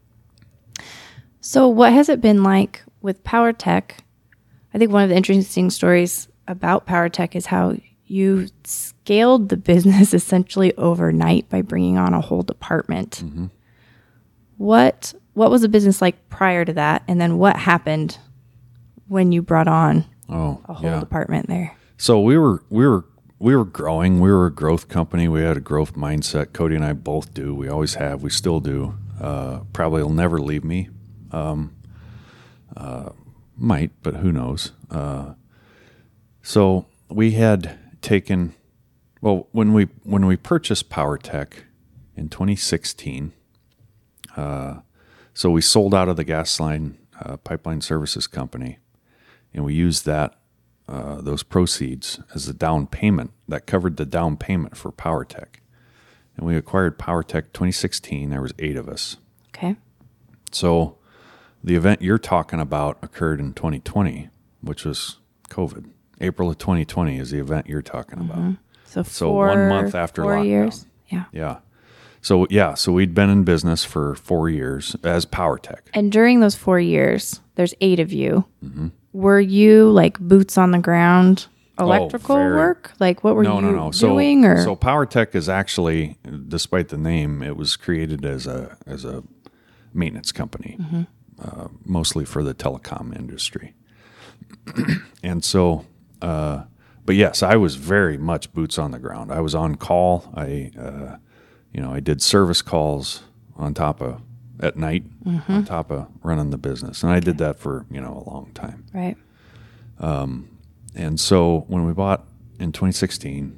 So what has it been like with PowerTech? I think one of the interesting stories about PowerTech is how you scaled the business essentially overnight by bringing on a whole department. Mm-hmm. What what was the business like prior to that, and then what happened when you brought on oh, a whole yeah. department there? So we were we were we were growing. We were a growth company. We had a growth mindset. Cody and I both do. We always have. We still do. Uh, probably will never leave me. Um, uh, might, but who knows? Uh, so we had taken. Well, when we when we purchased PowerTech in twenty sixteen. Uh, so we sold out of the gas line uh, pipeline services company, and we used that uh, those proceeds as the down payment that covered the down payment for PowerTech. And we acquired PowerTech twenty sixteen. There was eight of us. Okay. So the event you're talking about occurred in twenty twenty, which was COVID. April of twenty twenty is the event you're talking about. Mm-hmm. So, So four, one month after four lockdown. years. Yeah. Yeah. So yeah, so we'd been in business for four years as PowerTech. And during those four years, there's eight of you. Mm-hmm. Were you like boots on the ground electrical Oh, very- work? Like what were no, you no, no. So, doing? Or so PowerTech is actually, despite the name, it was created as a as a maintenance company, Mm-hmm. uh, mostly for the telecom industry. And so, uh, but yes, I was very much boots on the ground. I was on call. I, uh, you know, I did service calls on top of at night, Mm-hmm. on top of running the business, and I did that for you know a long time. right. And so when we bought in twenty sixteen,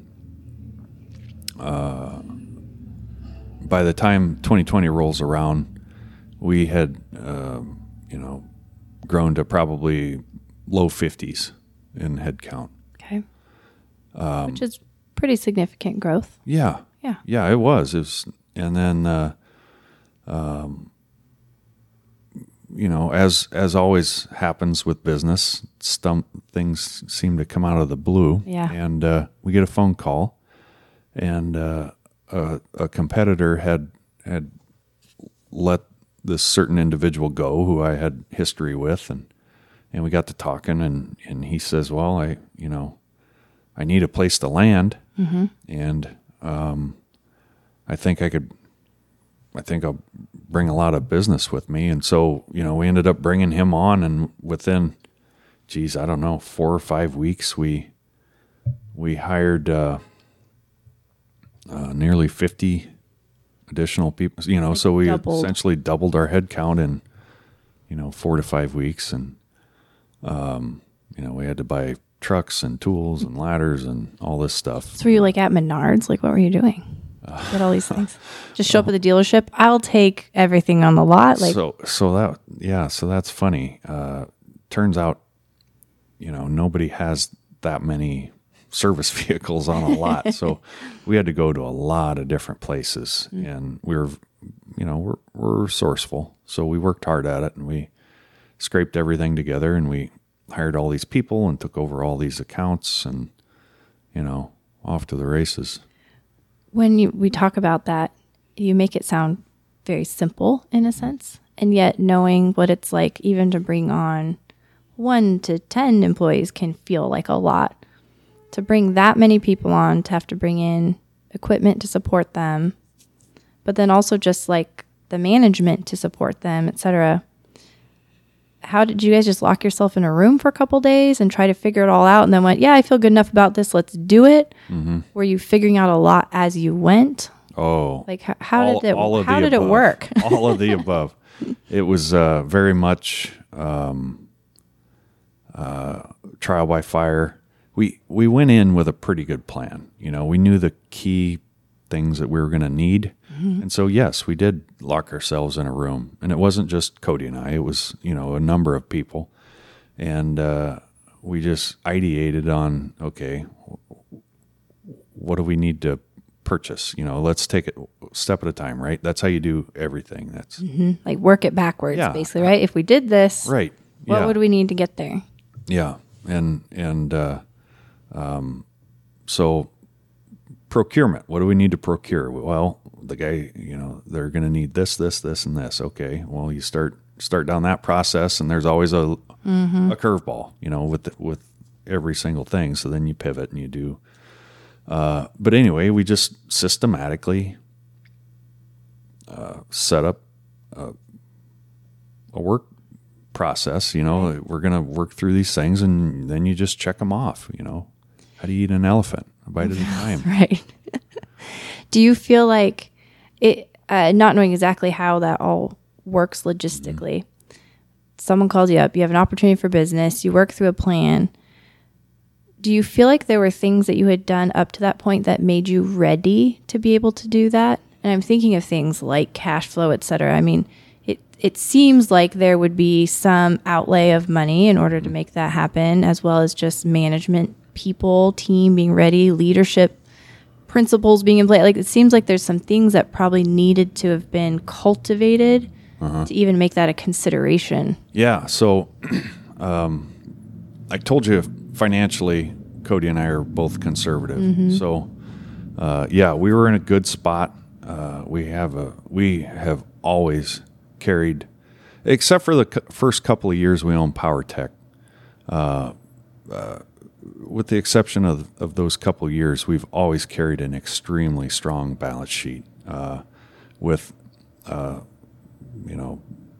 uh, by the time twenty twenty rolls around, we had, uh, you know, grown to probably low fifties in headcount. Okay. Um, Which is pretty significant growth. Yeah. Yeah. Yeah, it was. It was, and then, uh, um, you know, as as always happens with business, stump things seem to come out of the blue. Yeah. And uh, we get a phone call, and uh, a, a competitor had had let this certain individual go who I had history with, and and we got to talking, and and he says, "Well, I you know, I need a place to land, Mm-hmm. and um, I think I could." I think I'll bring a lot of business with me. And so, you know, we ended up bringing him on, and within, geez, I don't know, four or five weeks, we, we hired, uh, uh, nearly fifty additional people, you know, Like so we doubled. essentially doubled our headcount in, you know, four to five weeks. And, um, you know, we had to buy trucks and tools and ladders and all this stuff. So were you like at Menards? Like what were you doing? Get all these things. Just show up at the dealership. I'll take everything on the lot. Like so, so that, yeah, so that's funny. Uh, turns out, you know, nobody has that many service vehicles on a lot. So we had to go to a lot of different places, mm. and we were, you know, we're, we're resourceful. So we worked hard at it, and we scraped everything together, and we hired all these people and took over all these accounts, and, you know, off to the races. when you we talk about that, you make it sound very simple in a sense. And yet knowing what it's like even to bring on one to ten employees can feel like a lot. To bring that many people on, to have to bring in equipment to support them, but then also just like the management to support them, et cetera. How did you guys just lock yourself in a room for a couple days and try to figure it all out, and then went, yeah, I feel good enough about this, let's do it? Mm-hmm. Were you figuring out a lot as you went? Oh, like how, how all, did it? all of how the did above. it work? All of the above. It was uh, very much um, uh, trial by fire. We we went in with a pretty good plan. You know, we knew the key things that we were going to need, mm-hmm. and so yes, we did lock ourselves in a room. And it wasn't just Cody and I; it was you know a number of people, and uh, we just ideated on okay, what do we need to purchase? You know, let's take it a step at a time, right? That's how you do everything. That's mm-hmm. like work it backwards, Yeah. basically, right? If we did this, right. what yeah. would we need to get there? Yeah. And, and, uh, um, so procurement, what do we need to procure? Well, the guy, you know, they're going to need this, this, this, and this. Okay. Well, you start, start down that process, and there's always a, mm-hmm. a curveball, you know, with, the, with every single thing. So then you pivot and you do, uh, but anyway, we just systematically, uh, set up a, a work process. You know, we're going to work through these things, and then you just check them off. You know, how do you eat an elephant? A bite at a time. Right. Do you feel like it, uh, not knowing exactly how that all works logistically, mm-hmm. someone calls you up, you have an opportunity for business, you work through a plan. Do you feel like there were things that you had done up to that point that made you ready to be able to do that? And I'm thinking of things like cash flow, et cetera. I mean, it it seems like there would be some outlay of money in order to make that happen, as well as just management, people, team being ready, leadership principles being in play. Like, it seems like there's some things that probably needed to have been cultivated uh-huh. to even make that a consideration. Yeah. So, um, I told you financially, Cody and I are both conservative. Mm-hmm. So, uh, yeah, we were in a good spot. Uh, we have a we have always carried, except for the c- first couple of years we owned PowerTech. Uh, uh, with the exception of of those couple of years, we've always carried an extremely strong balance sheet uh, with, uh, you know,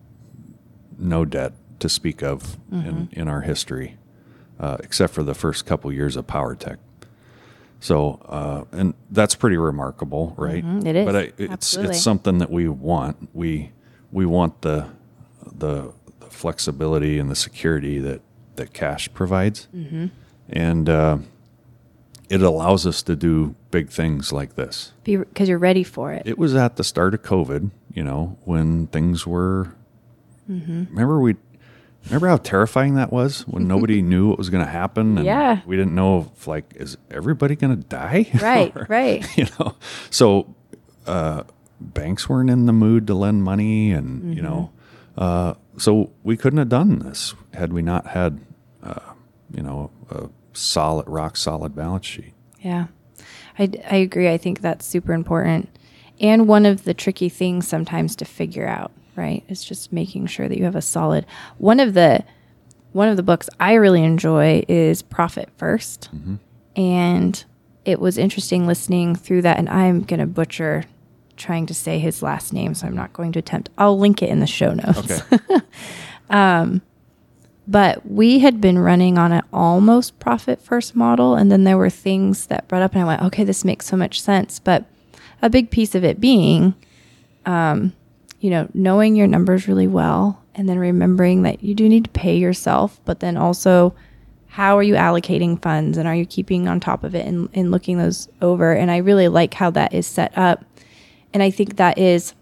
no debt to speak of mm-hmm. in in our history. Uh, except for the first couple years of PowerTech. So, uh, and that's pretty remarkable, right? Mm-hmm, it is. But I, it's Absolutely. it's something that we want. We we want the the, the flexibility and the security that, that cash provides, mm-hmm. and uh, it allows us to do big things like this. Because you're ready for it. It was at the start of COVID, you know, when things were. Mm-hmm. Remember we. Remember how terrifying that was when nobody knew what was going to happen? And yeah. we didn't know if, like, is everybody going to die? Right, or, right. You know, so uh, banks weren't in the mood to lend money, and mm-hmm. you know, uh, so we couldn't have done this had we not had, uh, you know, a solid, rock solid balance sheet. Yeah, I, I agree. I think that's super important, and one of the tricky things sometimes to figure out. Right. It's just making sure that you have a solid, one of the, one of the books I really enjoy is Profit First. Mm-hmm. And it was interesting listening through that. And I'm going to butcher trying to say his last name, so I'm not going to attempt. I'll link it in the show notes. Okay. um, but we had been running on an almost Profit First model. And then there were things that brought up and I went, okay, this makes so much sense. But a big piece of it being, um, you know, knowing your numbers really well, and then remembering that you do need to pay yourself, but then also how are you allocating funds, and are you keeping on top of it and, and looking those over? And I really like how that is set up. And I think that is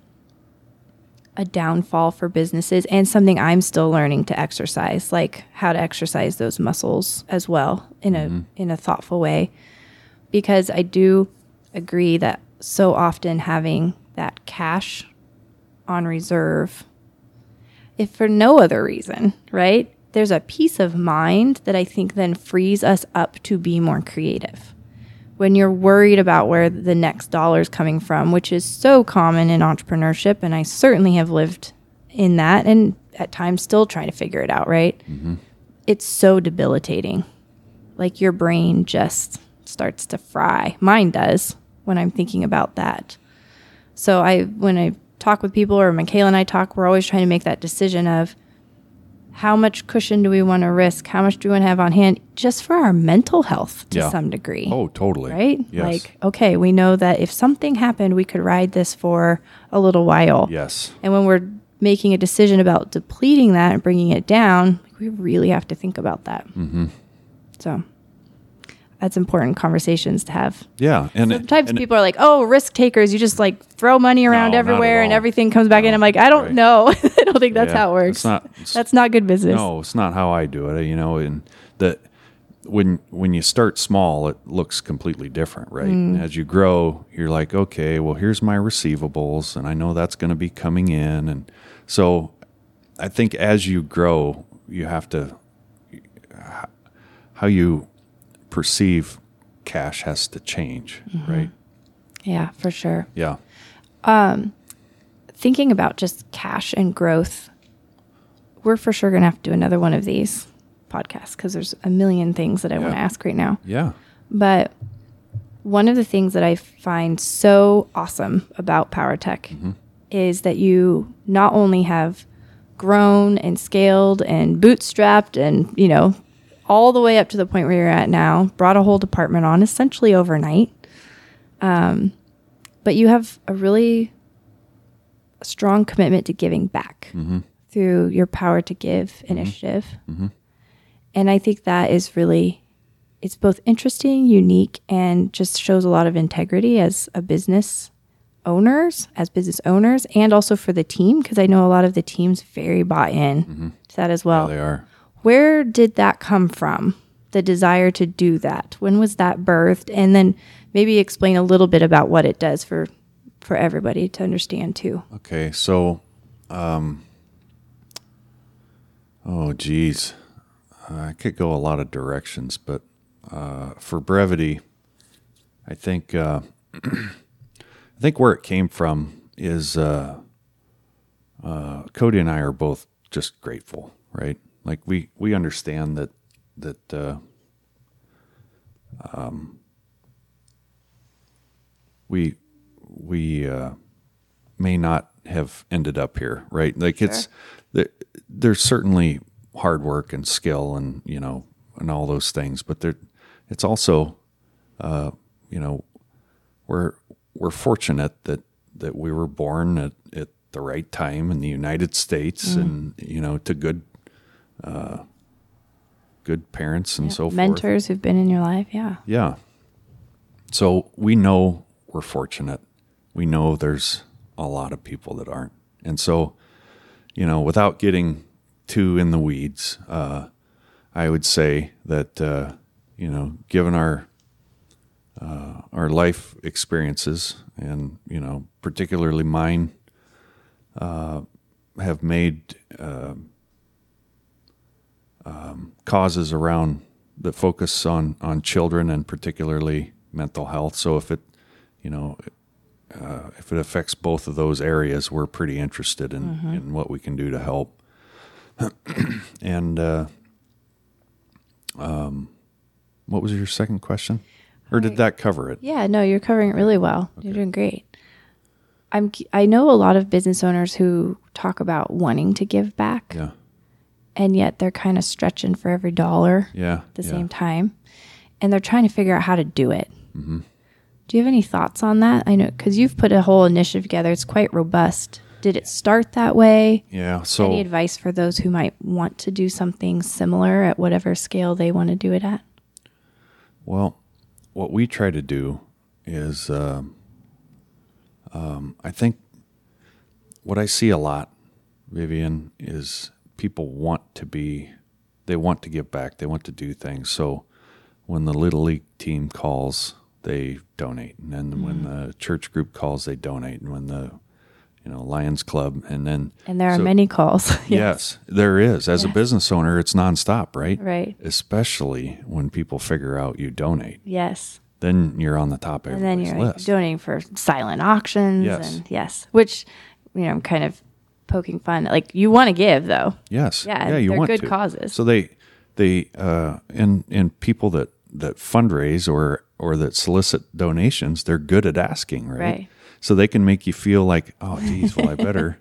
a downfall for businesses, and something I'm still learning to exercise, like how to exercise those muscles as well in mm-hmm. a in a thoughtful way. Because I do agree that so often having that cash on reserve, if for no other reason, right? There's a peace of mind that I think then frees us up to be more creative. When you're worried about where the next dollar is coming from, which is so common in entrepreneurship, and I certainly have lived in that, and at times still trying to figure it out, right? Mm-hmm. It's so debilitating. Like your brain just starts to fry. Mine does when I'm thinking about that. So I, when I talk with people, or Michaela and I talk, we're always trying to make that decision of how much cushion do we want to risk? How much do we want to have on hand just for our mental health to yeah. some degree? Oh, totally. Right? Yes. Like, okay, we know that if something happened, we could ride this for a little while. Yes. And when we're making a decision about depleting that and bringing it down, we really have to think about that. Mm-hmm. So that's important conversations to have. Yeah. And sometimes it, and people it, are like, oh, risk takers, you just like throw money around no, everywhere and everything comes back no, in. I'm like, I don't right. know. I don't think that's yeah, how it works. It's not, it's, that's not good business. No, it's not how I do it. You know, and that when when you start small, it looks completely different, right? Mm. As you grow, you're like, okay, well, here's my receivables, and I know that's going to be coming in. And so I think as you grow, you have to, how you perceive cash has to change, mm-hmm. right? Yeah, for sure. Yeah. Um, thinking about just cash and growth, we're for sure going to have to do another one of these podcasts because there's a million things that I yeah. want to ask right now. Yeah. But one of the things that I find so awesome about PowerTech mm-hmm. is that you not only have grown and scaled and bootstrapped and, you know, all the way up to the point where you're at now, brought a whole department on essentially overnight. Um, but you have a really strong commitment to giving back mm-hmm. through your Power to Give mm-hmm. initiative. Mm-hmm. And I think that is really, it's both interesting, unique, and just shows a lot of integrity as a business owners, as business owners, and also for the team? Because I know a lot of the team's very bought in mm-hmm. to that as well. Yeah, they are. Where did that come from, the desire to do that? When was that birthed? And then maybe explain a little bit about what it does for, for everybody to understand too. Okay, so, um, oh, geez. Uh, I could go a lot of directions, but uh, for brevity, I think uh, I think where it came from is uh, uh, Cody and I are both just grateful, right? Like we, we understand that that uh, um, we we uh, may not have ended up here, right? Like sure. it's there, there's certainly hard work and skill and you know and all those things, but there it's also uh, you know we're we're fortunate that that we were born at, at the right time in the United States mm. and you know to good uh, good parents and yeah, so forth. Mentors who've been in your life, yeah. Yeah. So we know we're fortunate. We know there's a lot of people that aren't. And so, you know, without getting too in the weeds, uh, I would say that, uh, you know, given our uh, our life experiences and, you know, particularly mine, uh, have made uh, um, causes around that focus on, on children and particularly mental health. So if it, you know, uh, if it affects both of those areas, we're pretty interested in, mm-hmm. in what we can do to help. and uh, um, what was your second question? Or did that cover it? Yeah, no, you're covering it really well. Okay. You're doing great. I'm. I know a lot of business owners who talk about wanting to give back. Yeah. And yet they're kind of stretching for every dollar yeah, at the yeah. same time. And they're trying to figure out how to do it. Mm-hmm. Do you have any thoughts on that? I know, because you've put a whole initiative together. It's quite robust. Did it start that way? Yeah. So, any advice for those who might want to do something similar at whatever scale they want to do it at? Well, what we try to do is, um, um, I think what I see a lot, Vivian, is people want to be, they want to give back. They want to do things. So when the Little League team calls, they donate. And then mm-hmm. when the church group calls, they donate. And when the, you know, Lions Club, and then... And there are so, many calls. yes. yes, there is. As yes. a business owner, it's nonstop, right? Right. Especially when people figure out you donate. Yes. Then you're on the top of everybody's list. And then you're list. donating for silent auctions. Yes. And yes. Which, you know, I'm kind of poking fun. Like, you want to give, though. Yes. Yeah, yeah you they're want good to. causes. So they, they, uh, and, and people that, that fundraise or, or that solicit donations, they're good at asking, right? Right. So they can make you feel like, oh, geez, well, I better.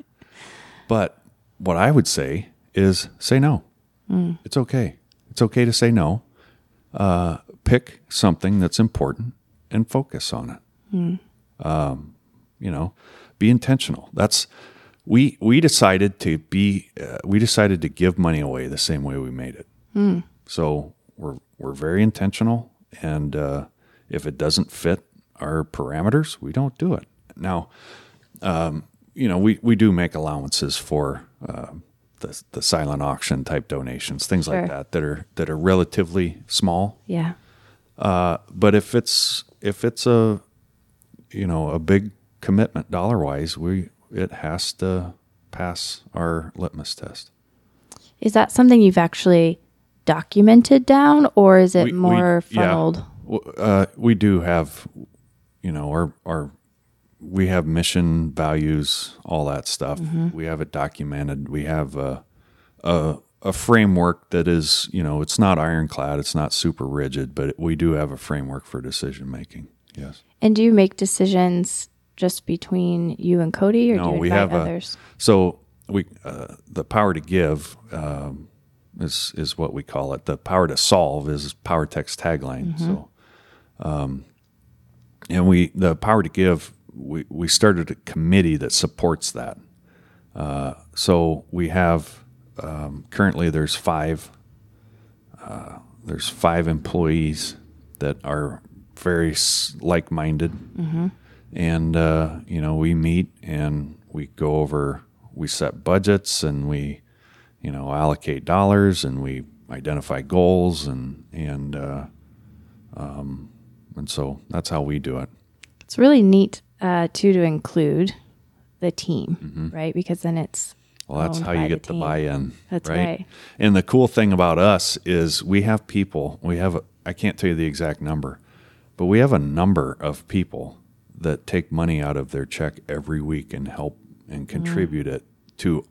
But what I would say is say no. Mm. It's okay. It's okay to say no. Uh, pick something that's important and focus on it. Mm. Um, you know, be intentional. That's we we decided to be. Uh, we decided to give money away the same way we made it. Mm. So we're we're very intentional, and uh, if it doesn't fit our parameters, we don't do it. Now, um, you know, we, we do make allowances for uh, the the silent auction type donations, things sure. like that that are that are relatively small. Yeah. Uh, but if it's if it's a you know a big commitment dollar wise, we it has to pass our litmus test. Is that something you've actually documented down, or is it we, more we, funneled? Yeah. Uh, we do have, you know, our our. We have mission, values, all that stuff. Mm-hmm. We have it documented. We have a, a a framework that is, you know, it's not ironclad. It's not super rigid, but we do have a framework for decision making. Yes. And do you make decisions just between you and Cody, or no, do you invite we have others? A, so we uh, the power to give um, is is what we call it. The power to solve is PowerTech's tagline. Mm-hmm. So, um, and we the power to give. We, we started a committee that supports that. Uh, so we have um, currently there's five uh, there's five employees that are very like-minded. Mm-hmm. and uh, you know, we meet and we go over, we set budgets, and we, you know, allocate dollars, and we identify goals, and and uh, um, and so that's how we do it. It's really neat uh, too to include the team, mm-hmm. right? Because then it's well, that's how you get the, the buy-in. That's right? right. And the cool thing about us is we have people. We have a, I can't tell you the exact number, but we have a number of people that take money out of their check every week and help and contribute mm. it to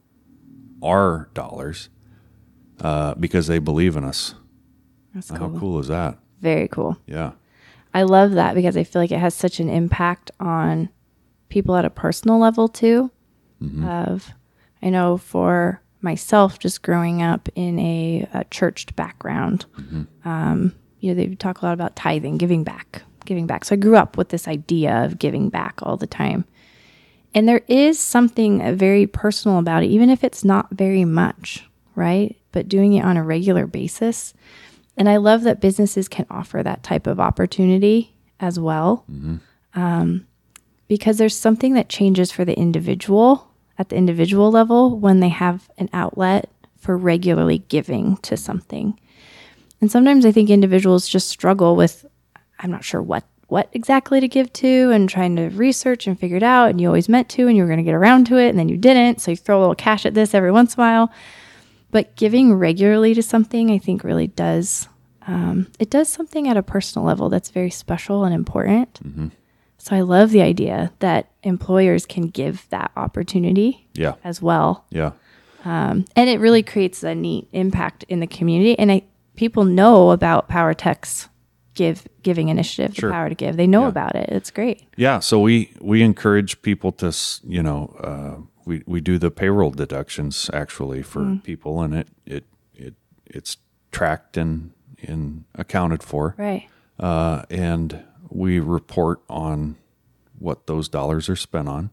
our dollars uh, because they believe in us. That's cool. How cool is that? Very cool. Yeah. I love that because I feel like it has such an impact on people at a personal level too. Mm-hmm. Of, I know for myself, just growing up in a, a churched background, mm-hmm. um, you know, they talk a lot about tithing, giving back, giving back. So I grew up with this idea of giving back all the time. And there is something very personal about it, even if it's not very much, right? But doing it on a regular basis. And I love that businesses can offer that type of opportunity as well. Mm-hmm. Um, because there's something that changes for the individual at the individual level when they have an outlet for regularly giving to something. And sometimes I think individuals just struggle with, I'm not sure what, what exactly to give to, and trying to research and figure it out. And you always meant to, and you were going to get around to it, and then you didn't. So you throw a little cash at this every once in a while. But giving regularly to something, I think really does, um, it does something at a personal level that's very special and important. Mm-hmm. So I love the idea that employers can give that opportunity yeah. as well. Yeah. Um, and it really creates a neat impact in the community. And I, people know about PowerTech's give giving initiative, sure. the Power to Give. They know yeah. about it. It's great. Yeah. So we, we encourage people to, you know, uh, we, we do the payroll deductions actually for mm. people, and it, it, it, it's tracked and, and accounted for. Right. Uh, and we report on what those dollars are spent on.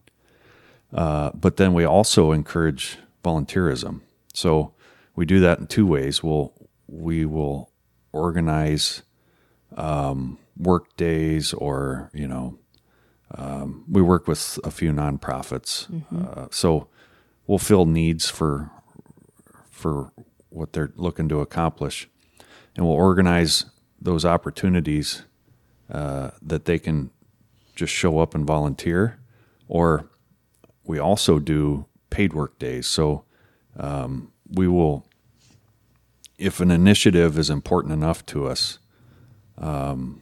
Uh, but then we also encourage volunteerism. So we do that in two ways. We'll, we will organize um, work days, or, you know, um, we work with a few nonprofits. Mm-hmm. Uh, so we'll fill needs for, for what they're looking to accomplish. And we'll organize those opportunities Uh, that they can just show up and volunteer, or we also do paid work days. So um, we will, if an initiative is important enough to us, um,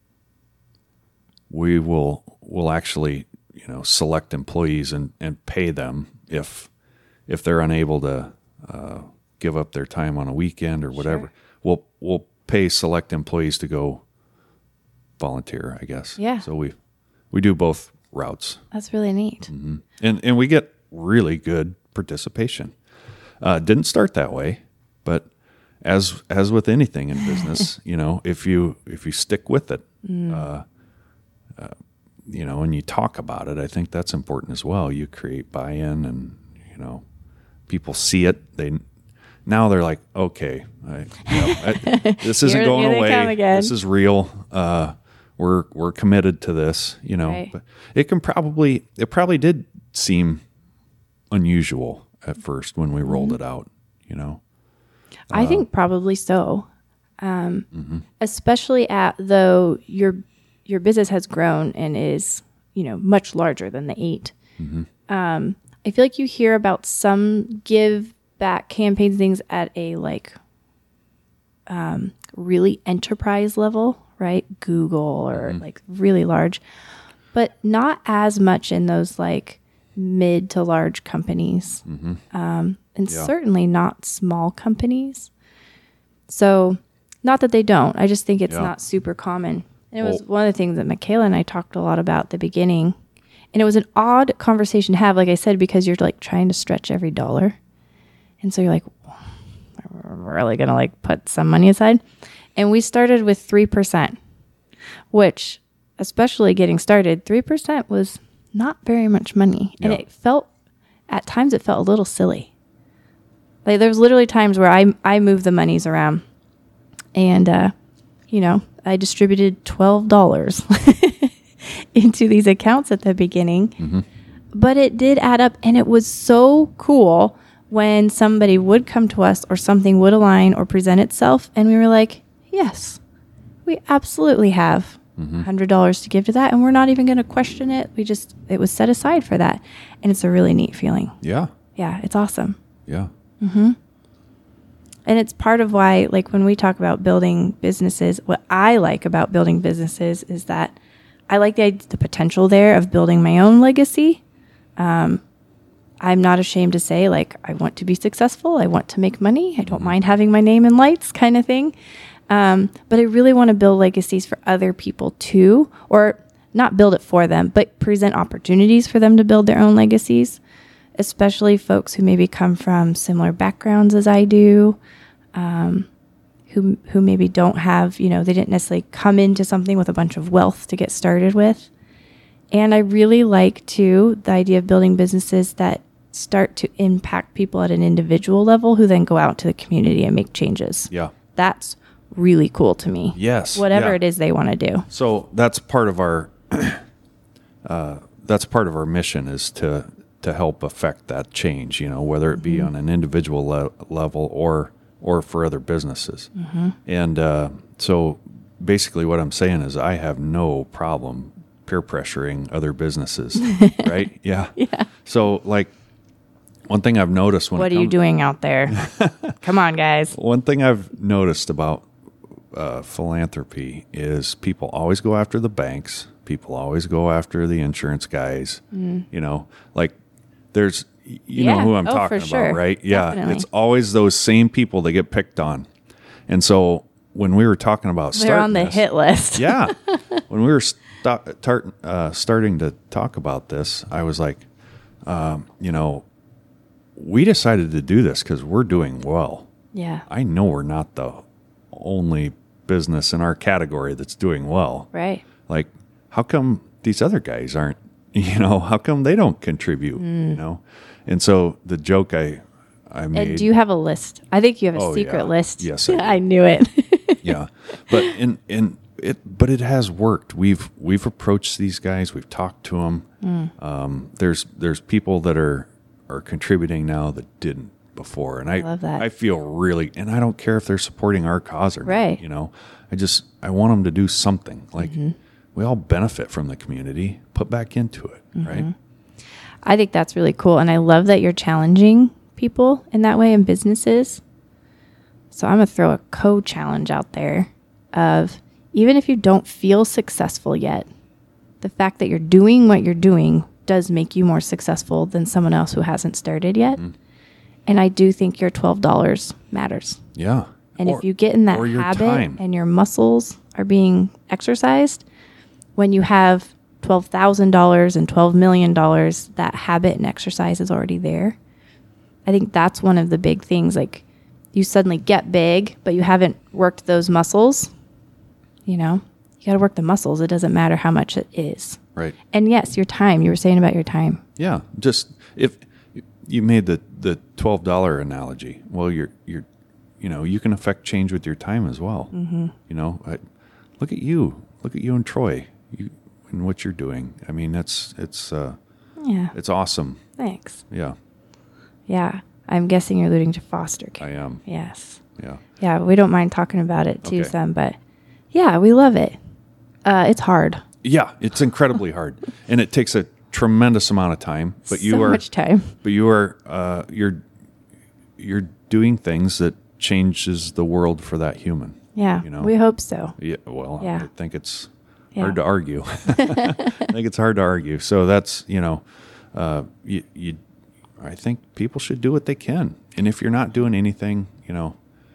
we will will actually, you know, select employees and, and pay them if if they're unable to uh, give up their time on a weekend or whatever. Sure. We'll we'll pay select employees to go volunteer, I guess. Yeah. So we we do both routes. That's really neat. Mm-hmm. And and we get really good participation. Uh, didn't start that way, but as as with anything in business, you know, if you if you stick with it, mm. uh, uh, you know, and you talk about it, I think that's important as well. You create buy-in, and you know, people see it. They now they're like, okay, I, you know, I, this isn't going away. This is real. Uh, We're we're committed to this, you know. Right. But it can probably it probably did seem unusual at first when we rolled mm-hmm. it out, you know. I uh, think probably so, um, mm-hmm. especially at though your your business has grown and is, you know, much larger than the eight. Mm-hmm. Um, I feel like you hear about some give back campaigns, things at a like um, really enterprise level. Right? Google or mm-hmm. like really large, but not as much in those like mid to large companies. Mm-hmm. Um, and yeah. certainly not small companies. So not that they don't, I just think it's yeah. not super common. And it well, was one of the things that Michaela and I talked a lot about at the beginning. And it was an odd conversation to have, like I said, because you're like trying to stretch every dollar. And so you're like, we're really going to like put some money aside. And we started with three percent, which, especially getting started, three percent was not very much money. And yep. it felt, at times it felt a little silly. Like there was literally times where I I moved the monies around and, uh, you know, I distributed twelve dollars. into these accounts at the beginning. Mm-hmm. But it did add up, and it was so cool when somebody would come to us or something would align or present itself, and we were like, yes, we absolutely have mm-hmm. one hundred dollars to give to that, and we're not even going to question it. We just, it was set aside for that, and it's a really neat feeling. Yeah. Yeah, it's awesome. Yeah. Mm-hmm. And it's part of why, like, when we talk about building businesses, what I like about building businesses is that I like the, the potential there of building my own legacy. Um, I'm not ashamed to say, like, I want to be successful. I want to make money. I don't mind having my name in lights kind of thing. Um, but I really want to build legacies for other people too, or not build it for them, but present opportunities for them to build their own legacies, especially folks who maybe come from similar backgrounds as I do, um, who, who maybe don't have, you know, they didn't necessarily come into something with a bunch of wealth to get started with. And I really like, too, the idea of building businesses that start to impact people at an individual level who then go out to the community and make changes. Yeah. That's really cool to me. Yes. Whatever yeah. it is they want to do. So that's part of our uh, that's part of our mission is to to help affect that change, you know, whether it be mm-hmm. on an individual le- level or or for other businesses. Mm-hmm. And uh, so basically what I'm saying is I have no problem peer pressuring other businesses, right? Yeah. Yeah. So like one thing I've noticed when what it are comes, you doing out there? Come on, guys. One thing I've noticed about uh, philanthropy is people always go after the banks. People always go after the insurance guys. Mm. You know, like there's, you yeah. know who I'm oh, talking for about, sure. right? Yeah. Definitely. It's always those same people that get picked on. And so when we were talking about They're on the this, hit list. yeah. When we were st- tar- uh, starting to talk about this, I was like, um, you know, we decided to do this because we're doing well. Yeah. I know we're not the only business in our category that's doing well. Right. Like, how come these other guys aren't, you know, how come they don't contribute, mm. you know? And so the joke I, I made. And do you have a list? I think you have a oh, secret yeah. list. Yes, I, do. I knew it. yeah. But in, in it, but it has worked. We've, we've approached these guys. We've talked to them. Mm. Um, there's, there's people that are, are contributing now that didn't before. And I, I love that. I feel really, and I don't care if they're supporting our cause or right. not, you know, I just, I want them to do something like mm-hmm. we all benefit from the community, put back into it. Mm-hmm. Right. I think that's really cool. And I love that you're challenging people in that way in businesses. So I'm going to throw a co-challenge out there of even if you don't feel successful yet, the fact that you're doing what you're doing does make you more successful than someone else who hasn't started yet. Mm. And I do think your twelve dollars matters. Yeah. And or, if you get in that habit time. and your muscles are being exercised, when you have twelve thousand dollars and twelve million dollars, that habit and exercise is already there. I think that's one of the big things. Like you suddenly get big, but you haven't worked those muscles. You know, you got to work the muscles. It doesn't matter how much it is. Right. And yes, your time, you were saying about your time. Yeah. Just if you made the, the twelve dollars analogy, well, you're, you're, you know, you can affect change with your time as well. Mm-hmm. You know, I, look at you, look at you and Troy, you and what you're doing. I mean, that's, it's, uh, yeah, it's awesome. Thanks. Yeah. Yeah. I'm guessing you're alluding to foster care. I am. Yes. Yeah. Yeah. We don't mind talking about it too, okay. some, but yeah, we love it. Uh, it's hard. Yeah, it's incredibly hard, and it takes a tremendous amount of time. But you so are much time. But you are uh, you're you're doing things that changes the world for that human. Yeah, you know? We hope so. Yeah, well, yeah. I think it's yeah. hard to argue. I think it's hard to argue. So that's you know, uh, you, you. I think people should do what they can, and if you're not doing anything, you know,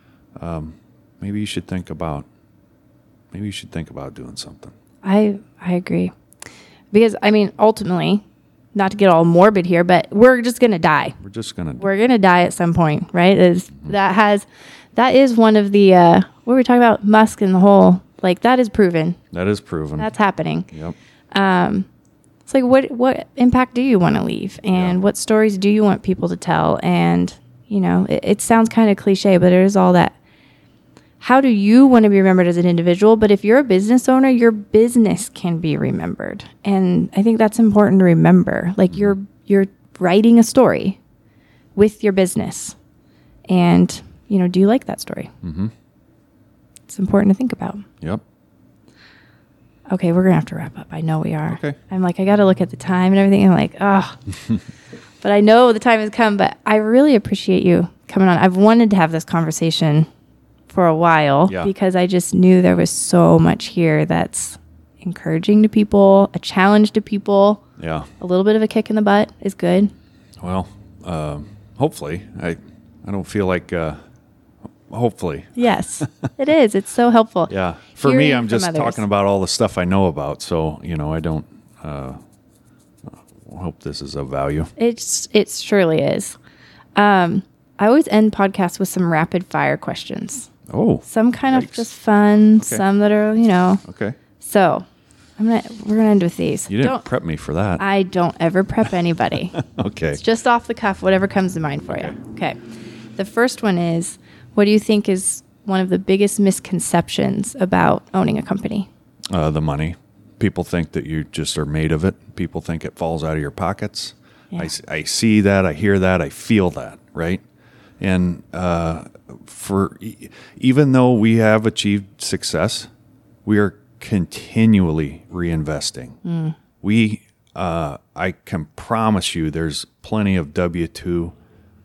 um, maybe you should think about. Maybe you should think about doing something. I I agree. Because, I mean, ultimately, not to get all morbid here, but we're just going to die. We're just going to We're going to die at some point, right? Is mm-hmm. That has, that is one of the, uh, what were we talking about? Musk and the whole, like, that is proven. That is proven. That's happening. Yep. Um, it's like, what, what impact do you want to leave? And yeah. what stories do you want people to tell? And, you know, it, it sounds kind of cliche, but it is all that. how do you want to be remembered as an individual? But if you're a business owner, your business can be remembered. And I think that's important to remember. Like you're you're writing a story with your business. And, you know, do you like that story? Mm-hmm. It's important to think about. Yep. Okay, we're going to have to wrap up. I know we are. Okay. I'm like, I got to look at the time and everything. I'm like, oh. But I know the time has come. But I really appreciate you coming on. I've wanted to have this conversation for a while yeah. because I just knew there was so much here that's encouraging to people, a challenge to people. Yeah. A little bit of a kick in the butt is good. Well, uh, hopefully. I I don't feel like, uh, hopefully. Yes, it is. It's so helpful. Yeah. For Hearing me, I'm from just others. talking about all the stuff I know about. So, you know, I don't uh, hope this is of value. It's it surely is. Um, I always end podcasts with some rapid fire questions. Oh. Some kind Yikes. of just fun, Okay. some that are, you know. Okay. So I'm gonna we're gonna end with these. You didn't Don't- prep me for that. I don't ever prep anybody. okay. It's just off the cuff, whatever comes to mind for you. Okay. The first one is, what do you think is one of the biggest misconceptions about owning a company? Uh, the money. People think that you just are made of it. People think it falls out of your pockets. Yeah. I, s- I see that. I hear that. I feel that. Right. And uh, for e- even though we have achieved success, we are continually reinvesting. Mm. We, uh, I can promise you, there's plenty of W two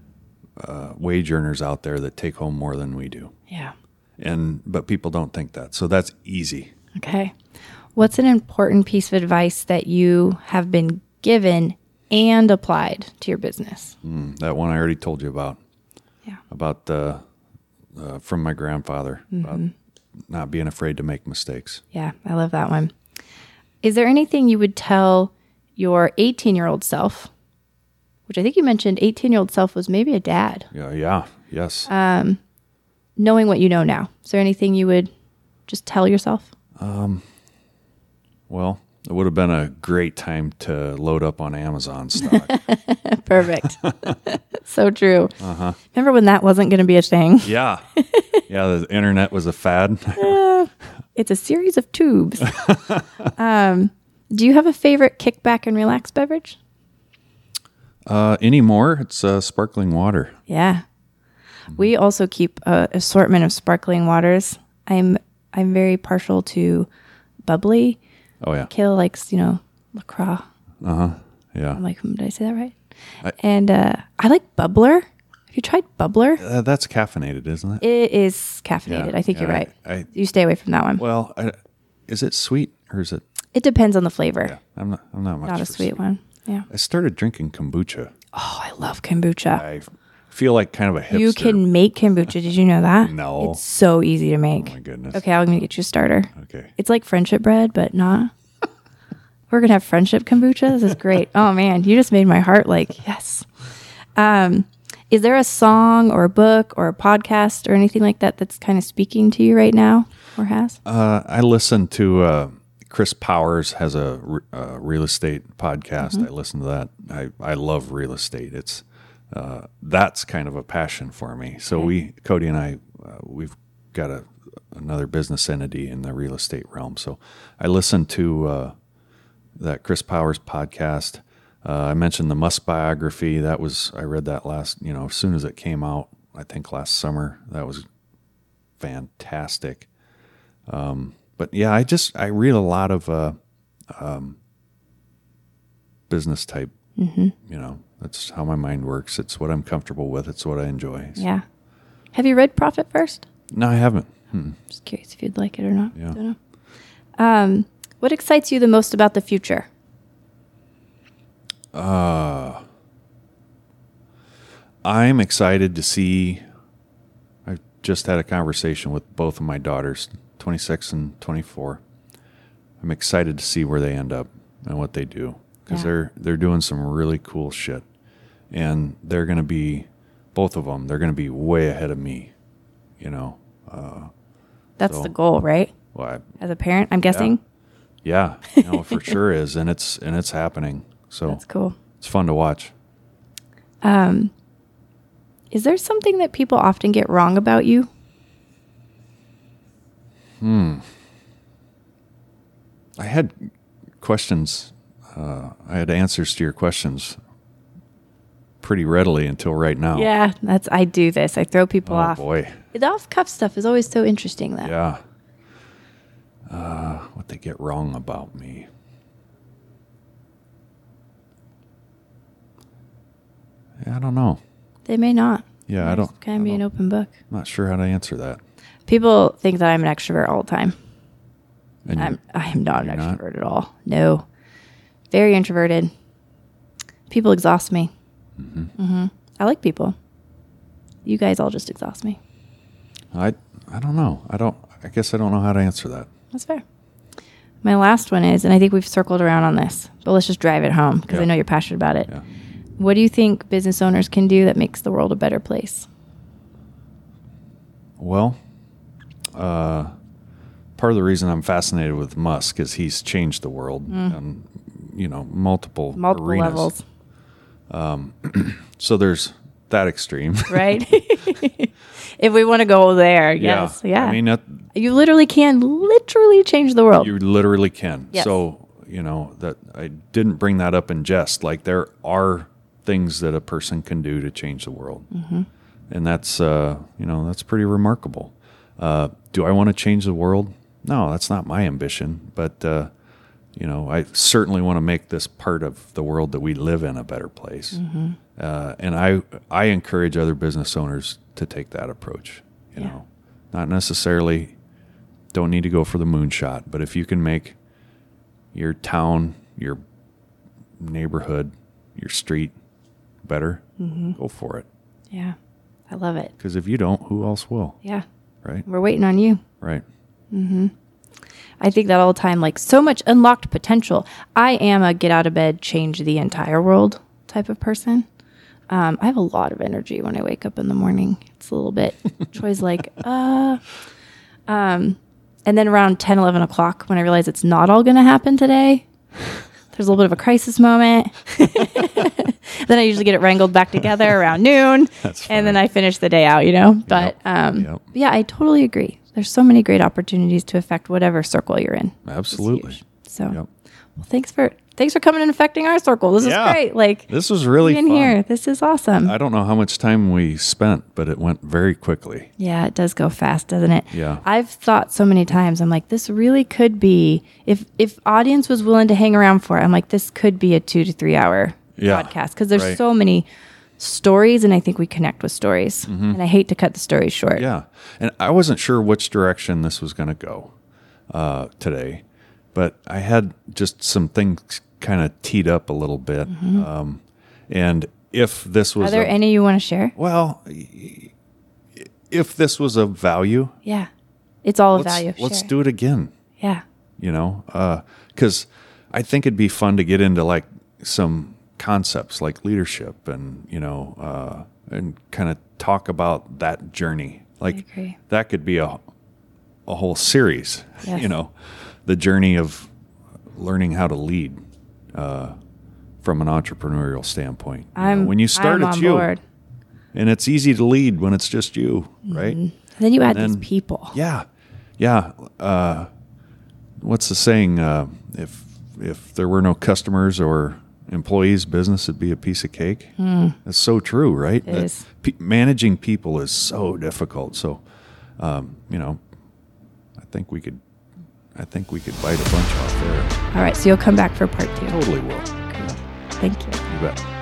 uh, wage earners out there that take home more than we do. Yeah. And but people don't think that. So that's easy. Okay. What's an important piece of advice that you have been given and applied to your business? Mm, that one I already told you about. Yeah. About the uh, from my grandfather about not being afraid to make mistakes. Yeah, I love that one. Is there anything you would tell your eighteen-year-old self, which I think you mentioned eighteen-year-old self was maybe a dad, Yeah. Yeah. Yes. knowing what you know now? Is there anything you would just tell yourself? Well, it would have been a great time to load up on Amazon stock. Perfect. So true. Uh-huh. Remember when that wasn't going to be a thing? yeah. Yeah. The internet was a fad. It's a series of tubes. um, do you have a favorite kickback and relax beverage? Uh, anymore, it's uh, sparkling water. Yeah. We also keep a assortment of sparkling waters. I'm I'm very partial to bubbly. Oh yeah. Kayla likes, you know, LaCroix. Yeah. I'm like, hmm, did I say that right? I- and uh, I like Bubbler. Have you tried Bubbler? Uh, that's caffeinated, isn't it? It is caffeinated. Yeah, I think yeah, you're right. I- I- you stay away from that one. Well, I, is it sweet or is it? It depends on the flavor. Yeah, I'm not. I'm not much. Not a for sweet one. Yeah. I started drinking kombucha. Oh, I love kombucha. I feel like kind of a hipster. You can make kombucha. Did you know that? No. It's so easy to make. Oh my goodness. Okay, I'm going to get you a starter. Okay. It's like friendship bread, but not. We're going to have friendship kombucha. This is great. Oh, man. You just made my heart like, yes. Um, is there a song or a book or a podcast or anything like that that's kind of speaking to you right now or has? Uh, I listen to uh, Chris Powers has a re- uh, real estate podcast. I listen to that. I, I love real estate. It's uh, that's kind of a passion for me. So we, Cody and I, uh, we've got a another business entity in the real estate realm. So I listen to uh, that Chris Powers podcast. Uh, I mentioned the Musk biography. That was I read that last, you know, as soon as it came out. I think last summer. That was fantastic. Um, but yeah, I just I read a lot of uh, um, business type. Mm-hmm. You know, that's how my mind works. It's what I'm comfortable with. It's what I enjoy. So- Yeah. Have you read Profit First? No, I haven't. Hmm. Just curious if you'd like it or not. Yeah. Don't know. Um, what excites you the most about the future? I'm excited to see. I just had a conversation with both of my daughters, twenty-six and twenty-four. I'm excited to see where they end up and what they do because Yeah. they're they're doing some really cool shit, and they're going to be both of them. They're going to be way ahead of me. You know, That's So- the goal, right? well, I, As a parent, I'm guessing. yeah, you know, for sure is, and it's and it's happening. So That's cool. it's fun to watch. Is there something that people often get wrong about you? Hmm. I had questions. Uh, I had answers to your questions pretty readily until right now. Yeah, that's I do this. I throw people Oh, off. boy. The off-cuff stuff is always so interesting, though. Yeah. Uh, what they get wrong about me. Yeah, I don't know. They may not. Yeah, I don't. Kind of be an open book. I'm not sure how to answer that. People think that I'm an extrovert all the time. And I'm I am not an you're not? extrovert at all. No, very introverted. People exhaust me. Mm-hmm. Mm-hmm. I like people. You guys all just exhaust me. I I don't know. I don't. I guess I don't know how to answer that. That's fair. My last one is, and I think we've circled around on this, but let's just drive it home because Yeah. I know you're passionate about it. Yeah. What do you think business owners can do that makes the world a better place? Well, uh, part of the reason I'm fascinated with Musk is he's changed the world on, you know, multiple Multiple arenas. levels, So there's that extreme. right? If we want to go there, yes, yeah. I mean, that, You literally can literally change the world. you literally can. Yes. So, you know, that I didn't bring that up in jest. Like there are things that a person can do to change the world. Mm-hmm. And that's, uh, you know, that's pretty remarkable. Uh, do I want to change the world? No, that's not my ambition. But, uh, you know, I certainly want to make this part of the world that we live in a better place. Mm-hmm. Uh, and I, I encourage other business owners to take that approach. You Yeah. know, not necessarily don't need to go for the moonshot, but if you can make your town, your neighborhood, your street better, Mm-hmm. go for it. Yeah, I love it. Because if you don't, who else will? Yeah, Right? we're waiting on you. Right. I think that all the time, like so much unlocked potential. I am a get out of bed, change the entire world type of person. Um, I have a lot of energy when I wake up in the morning. It's a little bit, Troy's like, uh, um, and then around ten, eleven o'clock when I realize it's not all going to happen today, there's a little bit of a crisis moment. Then I usually get it wrangled back together around noon. That's funny. And then I finish the day out, you know, but, Yep. um, Yep. yeah, I totally agree. There's so many great opportunities to affect whatever circle you're in. It's Absolutely. huge. So, Yep. well, thanks for thanks for coming and affecting our circle. This Yeah. is great. Like This was really being fun. here, this is awesome. I don't know how much time we spent, but it went very quickly. Yeah, it does go fast, doesn't it? Yeah. I've thought so many times. I'm like, this really could be if if audience was willing to hang around for it. I'm like, this could be a two to three hour Yeah. podcast because there's Right. so many stories, and I think we connect with stories. And I hate to cut the stories short. Mm-hmm. Yeah. And I wasn't sure which direction this was going to go uh, today, but I had just some things kind of teed up a little bit. Um, and if this was Are there a- any you want to share? well, y- if this was of value, Yeah, it's all of let's, value. let's Share. do it again. Yeah. You know, because I think it'd be fun to get into like some concepts like leadership and, you know, uh, and kind of talk about that journey. Like agree. that could be a, a whole series, Yes. you know, the journey of learning how to lead uh, from an entrepreneurial standpoint. You know, I'm when you start, I'm it's on you. board. And it's easy to lead when it's just you, right? And then you add And these then- people. Yeah, yeah. Uh, what's the saying? Uh, if if there were no customers or employees, business would be a piece of cake. That's so true, right? It is. Pe- managing people is so difficult. So, um, you know, I think we could. I think we could bite a bunch off there. All right, so you'll come back for part two. Totally will. Thank you. You bet.